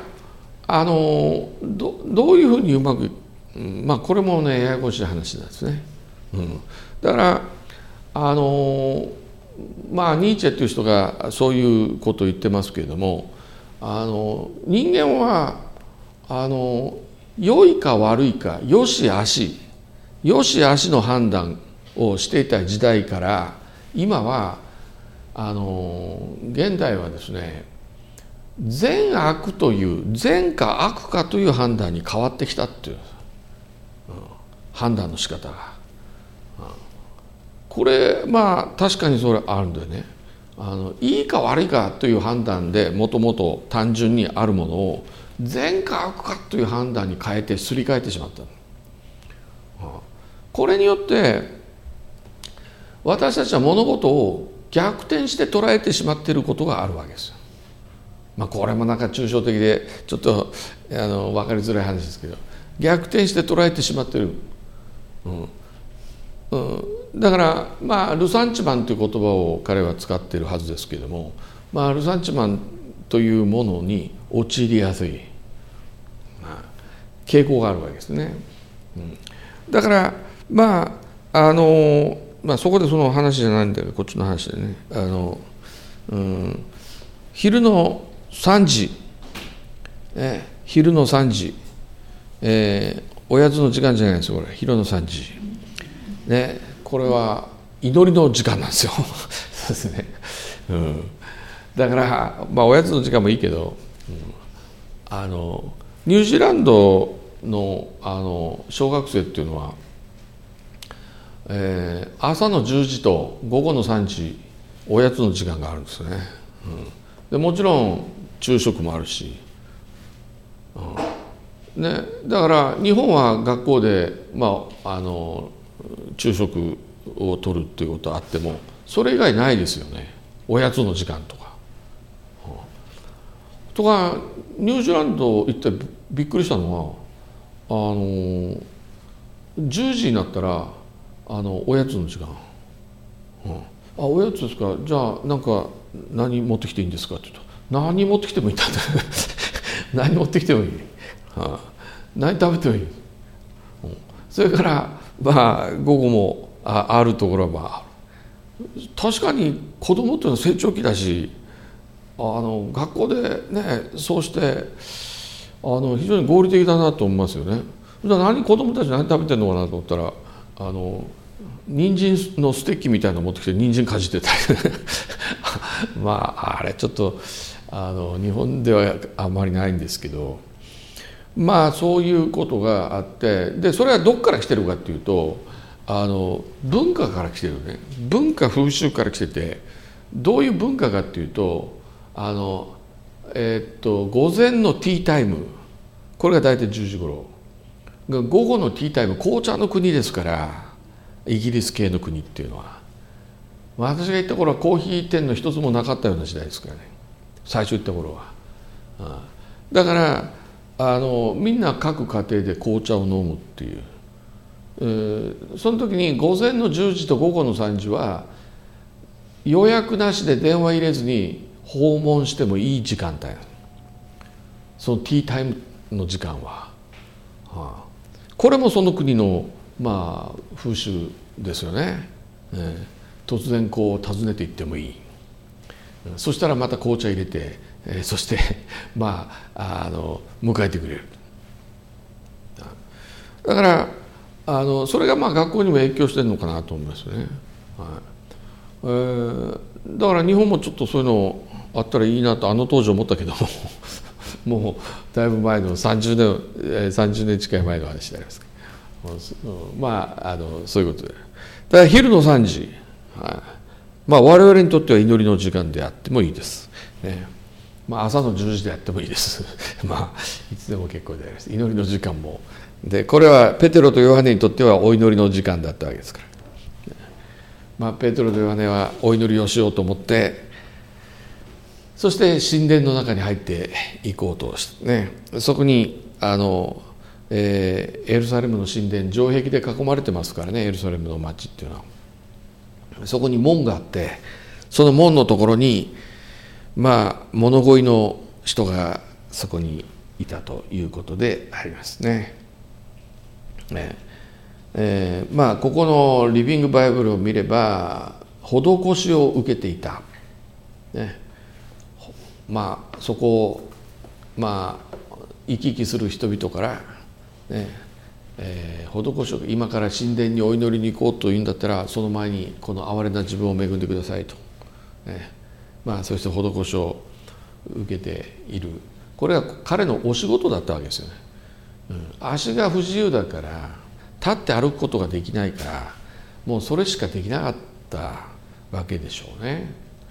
どういうふうにうまくこれもねややこしい話なんですね。だからニーチェっていう人がそういうことを言ってますけれども、人間は良いか悪いか良し悪しの判断をしていた時代から今は現代はですね、善悪という善か悪かという判断に変わってきたっていう、判断の仕方が、これ確かにそれあるんでね、いいか悪いかという判断でもともと単純にあるものを善か悪かという判断に変えてすり替えてしまった。これによって私たちは物事を逆転して捉えてしまっていることがあるわけですよ。これもなんか抽象的でちょっと分かりづらい話ですけど、逆転して捉えてしまっている、だからルサンチマンという言葉を彼は使っているはずですけれども、ルサンチマンというものに陥りやすい、傾向があるわけですね。だからそこでその話じゃないんだけど、こっちの話でね、昼の3時、昼の3時、おやつの時間じゃないですよ、これ昼の3時、これは祈りの時間なんですよそうですね、だからおやつの時間もいいけど、ニュージーランドの小学生っていうのは朝の10時と午後の3時おやつの時間があるんですね、でもちろん昼食もあるし、だから日本は学校で、昼食を取るっていうことはあってもそれ以外ないですよね、おやつの時間とか、ニュージーランド行ってびっくりしたのは10時になったらおやつの時間、おやつですか、じゃあ何持ってきていいんですかって言うと、何持ってきてもいいんだって何持ってきてもいい、何食べてもいい、それから午後もあるところは確かに子供っていうのは成長期だし、学校でねそうして非常に合理的だなと思いますよね。じゃあ子供たち何食べてるのかなと思ったら人参のステッキみたいなの持ってきて人参かじってたりあれちょっと日本ではあまりないんですけど、そういうことがあって、でそれはどこから来てるかっていうと文化から来てるね、文化風習から来てて、どういう文化かっていうと午前のティータイム、これが大体10時頃、午後のティータイム、紅茶の国ですから、イギリス系の国っていうのは、私が行った頃はコーヒー店の一つもなかったような時代ですからね、最初行った頃は。だからみんな各家庭で紅茶を飲むっていう、その時に午前の10時と午後の3時は予約なしで電話入れずに訪問してもいい時間帯、そのティータイムの時間は、これもその国の風習ですよね、突然訪ねていってもいい、そしたらまた紅茶入れて、 そして迎えてくれる。だからそれが学校にも影響してるのかなと思いますね。だから日本もちょっとそういうのあったらいいなと当時思ったけどももうだいぶ前の30年近い前の話になりますけど、そういうことで、だから昼の3時、我々にとっては祈りの時間であってもいいです、朝の10時であってもいいですいつでも結構であります。祈りの時間もで、これはペテロとヨハネにとってはお祈りの時間だったわけですから、ペテロとヨハネはお祈りをしようと思って、そして神殿の中に入っていこうとしてね、そこにエルサレムの神殿、城壁で囲まれてますからね、エルサレムの町っていうのは。そこに門があって、その門のところに物乞いの人がそこにいたということでありますね。ここのリビングバイブルを見れば施しを受けていた、そこを生き生きする人々から、施しを今から神殿にお祈りに行こうというんだったら、その前にこの哀れな自分を恵んでくださいと、そして施しを受けている。これは彼のお仕事だったわけですよね。足が不自由だから立って歩くことができないから、もうそれしかできなかったわけでしょうね。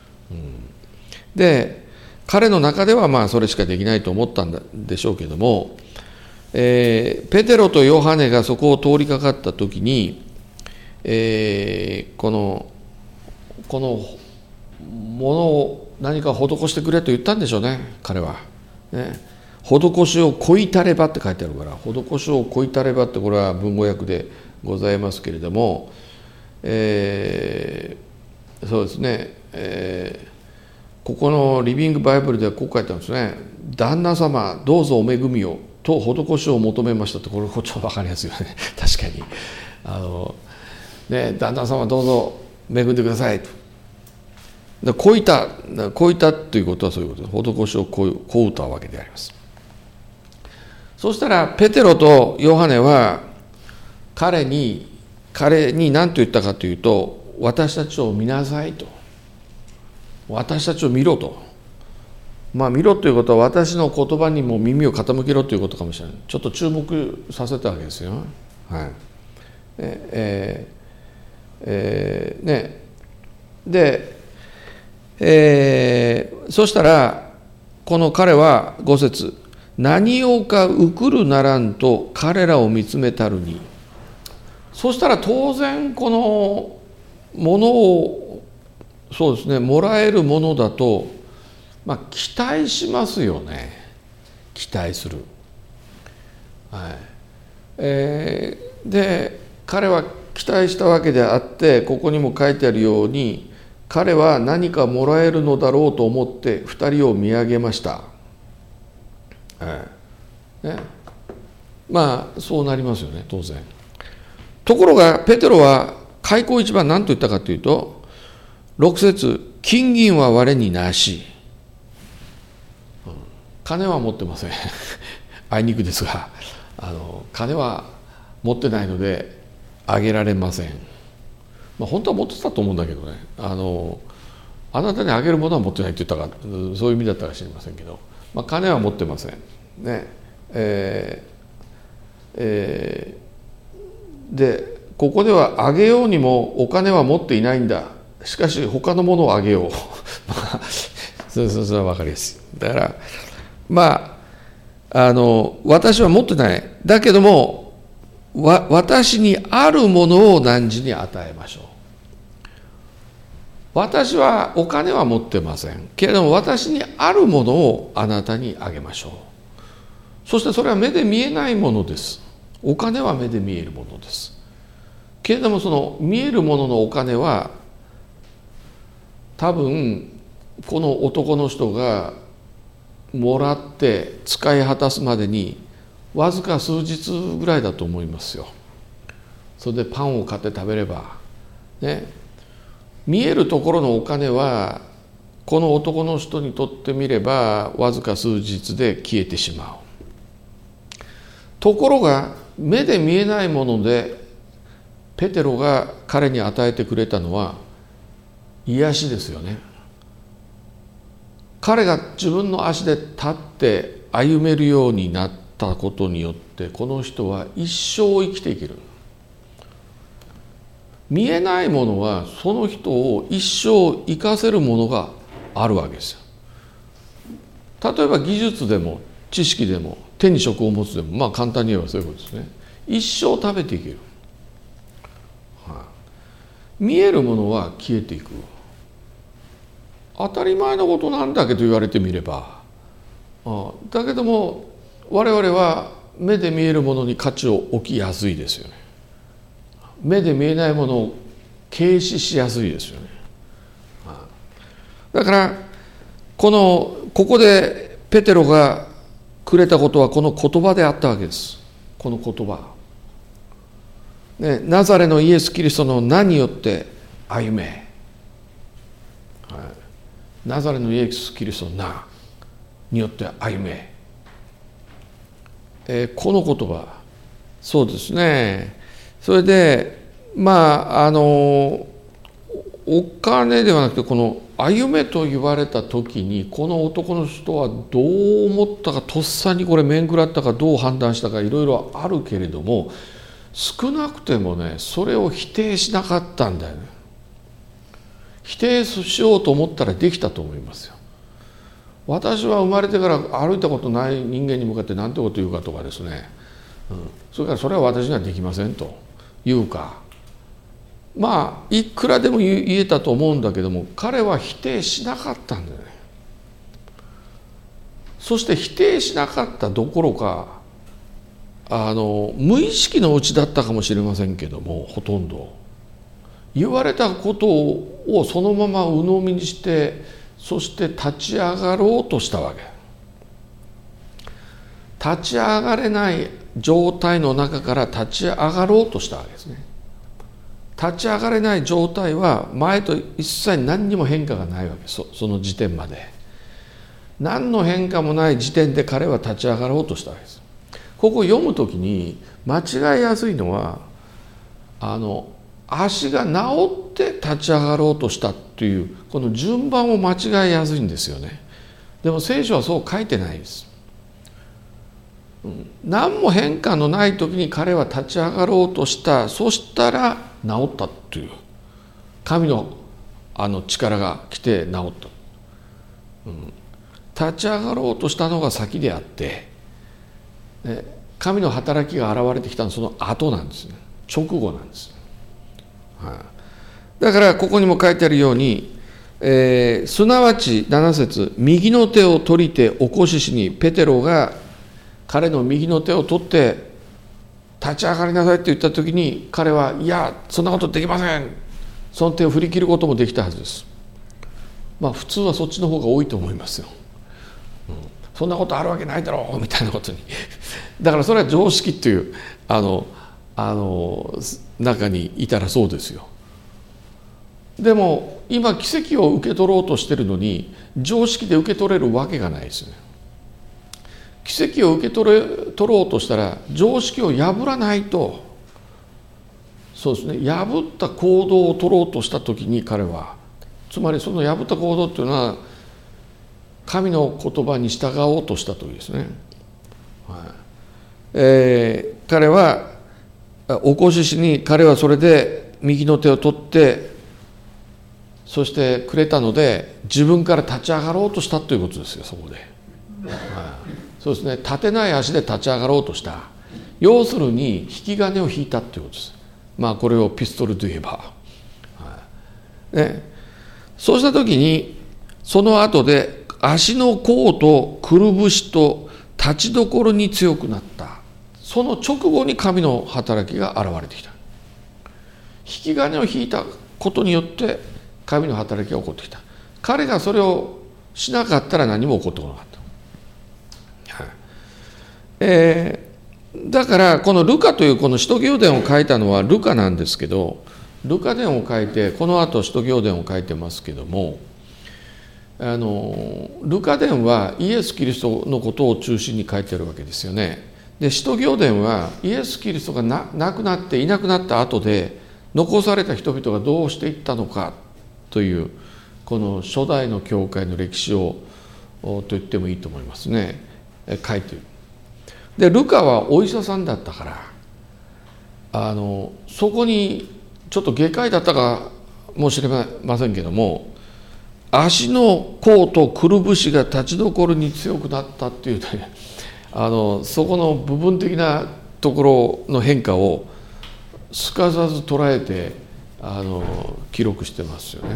で彼の中ではそれしかできないと思ったんでしょうけども、ペテロとヨハネがそこを通りかかった時に、このものを何か施してくれと言ったんでしょうね、彼は。施しをこいたればって書いてあるから、施しをこいたればって、これは文語訳でございますけれども、そうですね、ここのリビングバイブルではこう書いてあるんですね。旦那様どうぞお恵みをと施しを求めましたって、これこっちは分かりやすいよね確かに旦那様どうぞ恵んでくださいと。こいたということはそういうことで、施しをこうたわけであります。そしたらペテロとヨハネは彼に何と言ったかというと、私たちを見なさいと、私たちを見ろと。見ろということは私の言葉にも耳を傾けろということかもしれない。ちょっと注目させたわけですよ。そしたらこの彼は5節、何をか受くるならんと彼らを見つめたるに。そしたら当然このものをそうですね、もらえるものだと期待しますよね。期待する。で彼は期待したわけであって、ここにも書いてあるように、彼は何かもらえるのだろうと思って2人を見上げました。そうなりますよね、当然。ところがペテロは開口一番何と言ったかというと、6節、金銀は我になし。金は持ってませんあいにくですが、金は持ってないのであげられません。本当は持ってたと思うんだけどね、あなたにあげるものは持ってないって言ったか、そういう意味だったか知りませんけど、金は持ってませんね。でここではあげようにもお金は持っていないんだ、しかし他のものをあげようそれは分かりやすい。だから私は持ってない、だけども私にあるものを汝に与えましょう。私はお金は持ってませんけれども、私にあるものをあなたにあげましょう。そしてそれは目で見えないものです。お金は目で見えるものですけれども、その見えるもののお金は多分この男の人がもらって使い果たすまでにわずか数日ぐらいだと思いますよ。それでパンを買って食べればね。見えるところのお金はこの男の人にとってみればわずか数日で消えてしまう。ところが目で見えないものでペテロが彼に与えてくれたのは癒しですよね。彼が自分の足で立って歩めるようになったことによってこの人は一生生きていける。見えないものはその人を一生生かせるものがあるわけですよ。例えば技術でも知識でも手に職を持つでも、簡単に言えばそういうことですね。一生食べていける。見えるものは消えていく。当たり前のことなんだけど言われてみれば、だけども我々は目で見えるものに価値を置きやすいですよね。目で見えないものを軽視しやすいですよね。だからここでペテロがくれたことはこの言葉であったわけです。この言葉、ナザレのイエス・キリストの名によって歩め。ナザレのイエス・キリストの名によって歩め。この言葉、そうですね。それでお金ではなくてこの歩めと言われた時にこの男の人はどう思ったか、とっさにこれ面食らったかどう判断したかいろいろあるけれども、少なくてもねそれを否定しなかったんだよね。否定しようと思ったらできたと思いますよ。私は生まれてから歩いたことない人間に向かって何てこと言うかとかですね、それからそれは私にはできませんというか、いくらでも言えたと思うんだけども、彼は否定しなかったんだよね。そして否定しなかったどころか無意識のうちだったかもしれませんけども、ほとんど言われたことをそのまま鵜呑みにして、そして立ち上がろうとしたわけ。立ち上がれない状態の中から立ち上がろうとしたわけですね。立ち上がれない状態は前と一切何にも変化がないわけ。その時点まで何の変化もない時点で彼は立ち上がろうとしたわけです。ここを読むときに間違いやすいのは足が治って立ち上がろうとしたというこの順番を間違いやすいんですよね。でも聖書はそう書いてないです。何も変化のない時に彼は立ち上がろうとした。そしたら治ったという神の力が来て治った、立ち上がろうとしたのが先であって、神の働きが現れてきたのはその後なんですね。直後なんです。だからここにも書いてあるように、すなわち7節、右の手を取りて起こししに、ペテロが彼の右の手を取って立ち上がりなさいって言った時に、彼はいやそんなことできません、その手を振り切ることもできたはずです。普通はそっちの方が多いと思いますよ。そんなことあるわけないだろうみたいなことにだからそれは常識っていう中にいたらそうですよ。でも今奇跡を受け取ろうとしてるのに常識で受け取れるわけがないですね。奇跡を受け取ろうとしたら常識を破らないと、そうですね、破った行動を取ろうとした時に彼は、つまりその破った行動っていうのは神の言葉に従おうとした時ですね。彼は起こししに、彼はそれで右の手を取ってそしてくれたので、自分から立ち上がろうとしたということですよ。そこで、そうですね、立てない足で立ち上がろうとした。要するに引き金を引いたということです。これをピストルといえば、そうした時にその後で足の甲とくるぶしと立ちどころに強くなった。その直後に神の働きが現れてきた。引き金を引いたことによって神の働きが起こってきた。彼がそれをしなかったら何も起こってこなかった。だからこのルカというこの使徒行伝を書いたのはルカなんですけど、ルカ伝を書いてこの後使徒行伝を書いてますけども、 ルカ伝はイエス・キリストのことを中心に書いてあるわけですよね。で使徒行伝はイエス・キリストが亡くなっていなくなった後で残された人々がどうしていったのかというこの初代の教会の歴史をと言ってもいいと思いますね、書いている。でルカはお医者さんだったからそこにちょっと外科医だったかもしれませんけども、足の甲とくるぶしが立ちどころに強くなったっていうねそこの部分的なところの変化をすかさず捉えて記録してますよね。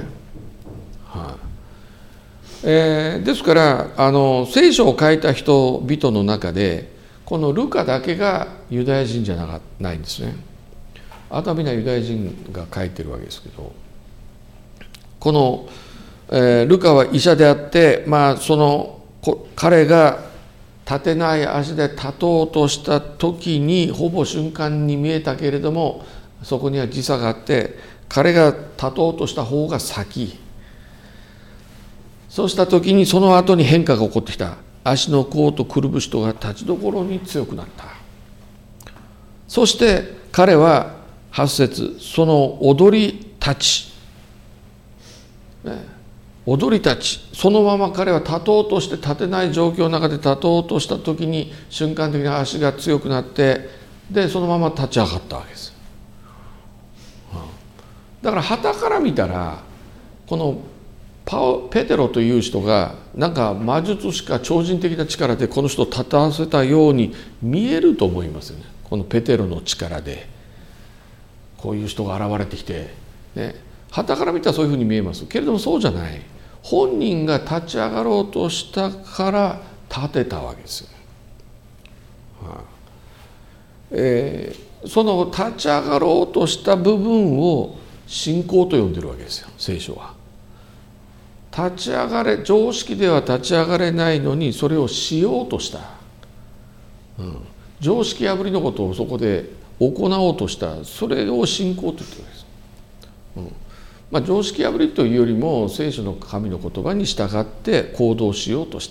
ですから聖書を書いた人々の中でこのルカだけがユダヤ人じゃないんですね。あとはみんなユダヤ人が書いてるわけですけど、この、ルカは医者であって、彼が立てない足で立とうとした時にほぼ瞬間に見えたけれども、そこには時差があって彼が立とうとした方が先、そうした時にその後に変化が起こってきた。足の甲とくるぶしとが立ちどころに強くなった。そして彼は8節その踊り立ち、踊り立ち、そのまま彼は立とうとして立てない状況の中で立とうとした時に瞬間的に足が強くなって、でそのまま立ち上がったわけです。だから傍から見たらこのペテロという人がなんか魔術師か超人的な力でこの人を立たせたように見えると思いますよね。このペテロの力でこういう人が現れてきてね、傍から見たらそういうふうに見えますけれども、そうじゃない。本人が立ち上がろうとしたから立てたわけですよ。その立ち上がろうとした部分を信仰と呼んでるわけですよ、聖書は。立ち上がれ、常識では立ち上がれないのにそれをしようとした、常識破りのことをそこで行おうとした、それを信仰と言ってるわけです。常識破りというよりも聖書の神の言葉に従って行動しようとした。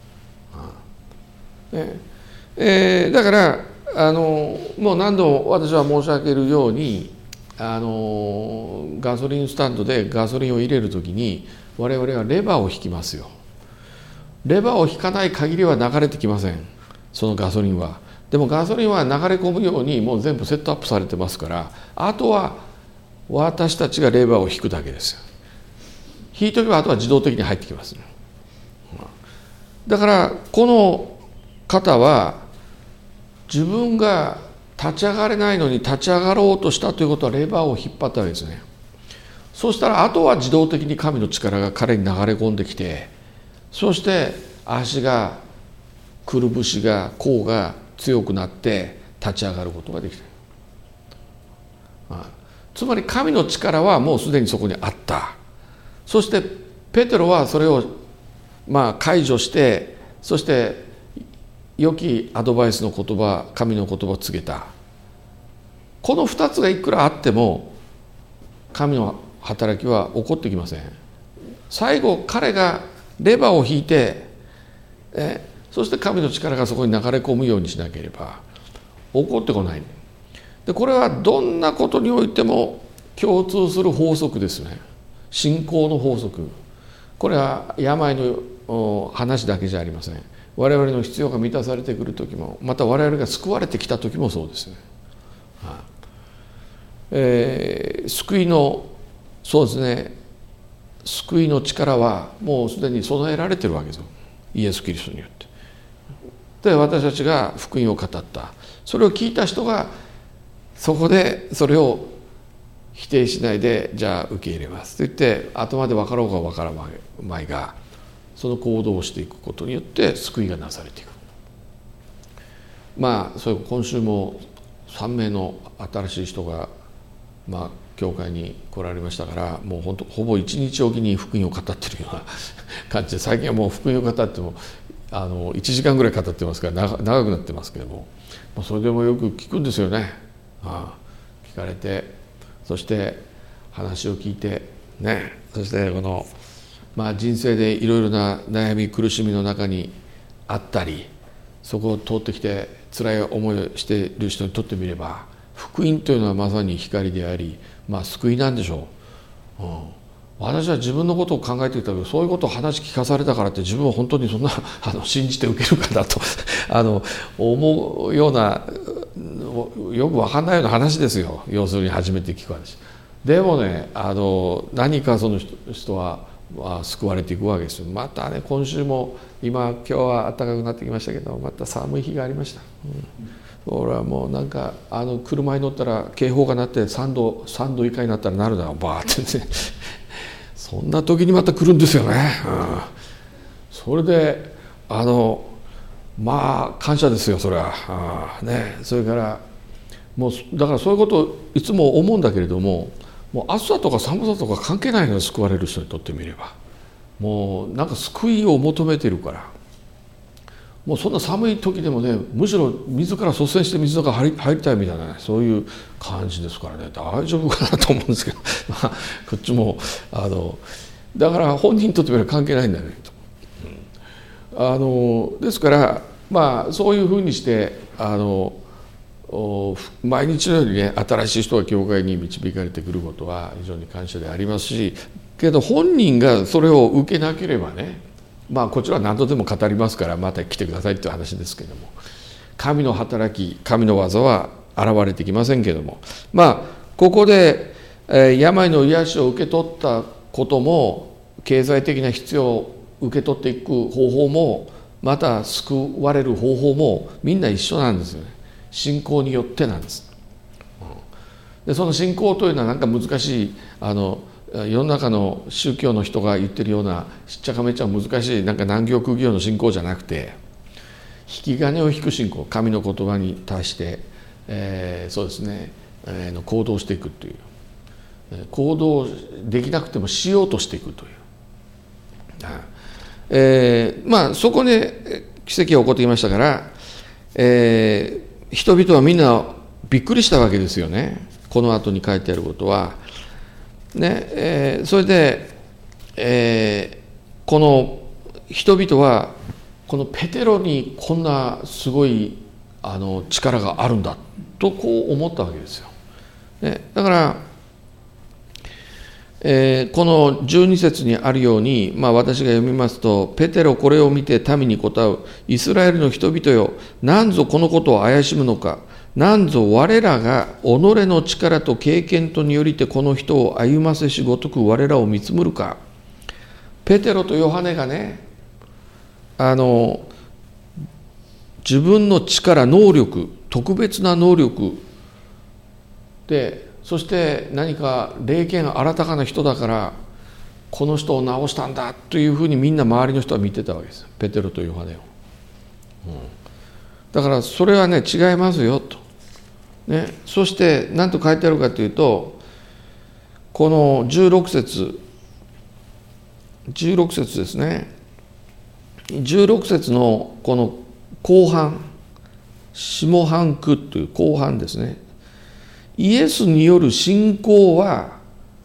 だからもう何度も私は申し上げるようにガソリンスタンドでガソリンを入れるときに我々はレバーを引きますよ。レバーを引かない限りは流れてきません、そのガソリンは。でもガソリンは流れ込むようにもう全部セットアップされてますから、あとは私たちがレバーを引くだけですよ。引いておけばあとは自動的に入ってきます。だからこの方は自分が立ち上がれないのに立ち上がろうとしたということはレバーを引っ張ったわけですね。そうしたらあとは自動的に神の力が彼に流れ込んできて、そして足がくるぶしが甲が強くなって立ち上がることができた。つまり神の力はもうすでにそこにあった。そしてペテロはそれを解除して、そして良きアドバイスの言葉、神の言葉を告げた。この2つがいくらあっても神の働きは起こってきません。最後彼がレバーを引いて、そして神の力がそこに流れ込むようにしなければ起こってこない。でこれはどんなことにおいても共通する法則ですね。信仰の法則。これは病の話だけじゃありません。我々の必要が満たされてくる時も、また我々が救われてきた時もそうですね。救いのそうですね、救いの力はもうすでに備えられているわけですよ、イエス・キリストによって。で私たちが福音を語った、それを聞いた人がそこでそれを否定しないで、じゃあ受け入れますと言って、後まで分かろうが分からないがその行動をしていくことによって救いがなされていく。そういう今週も3名の新しい人が教会に来られましたから、もう本当ほぼ1日おきに福音を語ってるような感じで、最近はもう福音を語っても1時間ぐらい語ってますから長くなってますけども、それでもよく聞くんですよね。聞かれて、そして話を聞いてね、そしてこの人生でいろいろな悩み苦しみの中にあったり、そこを通ってきて辛い思いをしている人にとってみれば、福音というのはまさに光であり、救いなんでしょう。私は自分のことを考えていたけど、そういうことを話聞かされたからって自分は本当にそんな信じて受けるかなと思うような、よく分かんないような話ですよ。要するに初めて聞く話でもね、何かその人は救われていくわけですよ。またね、今週も今日は暖かくなってきましたけど、また寒い日がありました。俺はもうなんか車に乗ったら警報が鳴って3度以下になったらなるだろう、バーってねそんな時にまた来るんですよね。それで感謝ですよ、それは。それからもうだからそういうことをいつも思うんだけれども、もう暑さとか寒さとか関係ないのよ、救われる人にとってみれば。もうなんか救いを求めているから、もうそんな寒い時でもね、むしろ水から率先して水の中入りたいみたいな、そういう感じですからね、大丈夫かなと思うんですけどこっちもだから本人にとってみれば関係ないんだよねと。ですからそういうふうにして毎日のようにね、新しい人が教会に導かれてくることは非常に感謝でありますし、けど本人がそれを受けなければね、こちらは何度でも語りますから、また来てくださいっていう話ですけども、神の働き、神の技は現れてきませんけども、ここで、病の癒しを受け取ったことも、経済的な必要を受け取っていく方法も、また救われる方法もみんな一緒なんですよね。信仰によってなんです。でその信仰というのはなんか難しい世の中の宗教の人が言ってるようなしっちゃかめっちゃ難しいなんか難行苦行の信仰じゃなくて、引き金を引く信仰、神の言葉に対して、そうですね、行動していくという、行動できなくてもしようとしていくという、そこで奇跡が起こってきましたから、人々はみんなびっくりしたわけですよね。この後に書いてあることはね、それで、この人々はこのペテロにこんなすごい力があるんだとこう思ったわけですよ。だから、この12節にあるように、私が読みますと、ペテロこれを見て民に答う。イスラエルの人々よ、なんぞこのことを怪しむのか。なんぞ我らが己の力と経験とによりてこの人を歩ませしごとく我らを見つむるか。ペテロとヨハネがね、自分の力、能力、特別な能力で、そして何か霊験新たかな人だからこの人を治したんだというふうにみんな周りの人は見てたわけです、ペテロとヨハネを。だからそれはね、違いますよと。そして何と書いてあるかというと、この16節ですね。16節のこの後半、下半句という後半ですね。イエスによる信仰は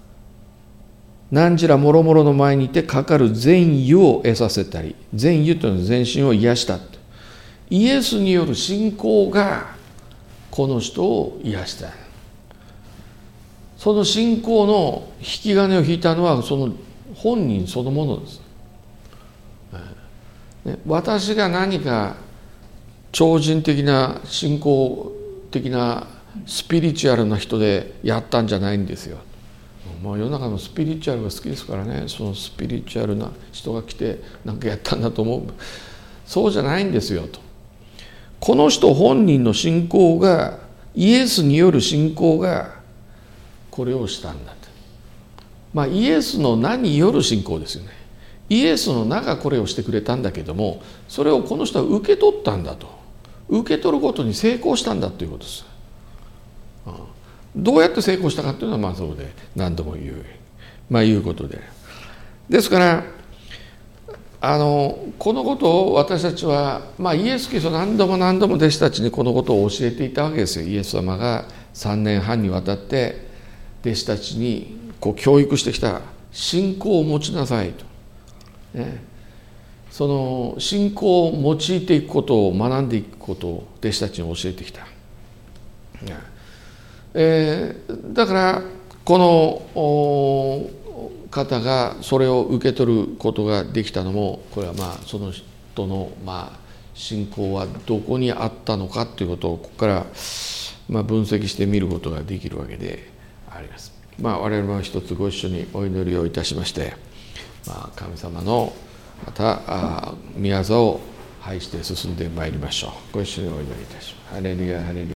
何時らもろもろの前にてかかる善意を得させたり、善意というのは全身を癒した。イエスによる信仰がこの人を癒した。その信仰の引き金を引いたのはその本人そのものです。私が何か超人的な信仰的なスピリチュアルな人でやったんじゃないんですよ。世の中のスピリチュアルが好きですからね、そのスピリチュアルな人が来て何かやったんだと思う。そうじゃないんですよと。この人本人の信仰が、イエスによる信仰がこれをしたんだと。イエスの名による信仰ですよね。イエスの名がこれをしてくれたんだけども、それをこの人は受け取ったんだと。受け取ることに成功したんだということです。どうやって成功したかというのはそうで何度も言うことで、ですからこのことを私たちは、イエス・キリスト何度も弟子たちにこのことを教えていたわけですよ。イエス様が3年半にわたって弟子たちにこう教育してきた。信仰を持ちなさいと。 その信仰を用いていくことを学んでいくことを弟子たちに教えてきた。だからこの方がそれを受け取ることができたのも、これはその人の信仰はどこにあったのかということをここから分析してみることができるわけであります。我々も一つご一緒にお祈りをいたしまして、神様のまた御業を拝して進んでまいりましょう。ご一緒にお祈りいたします。ハレルヤハレルヤ。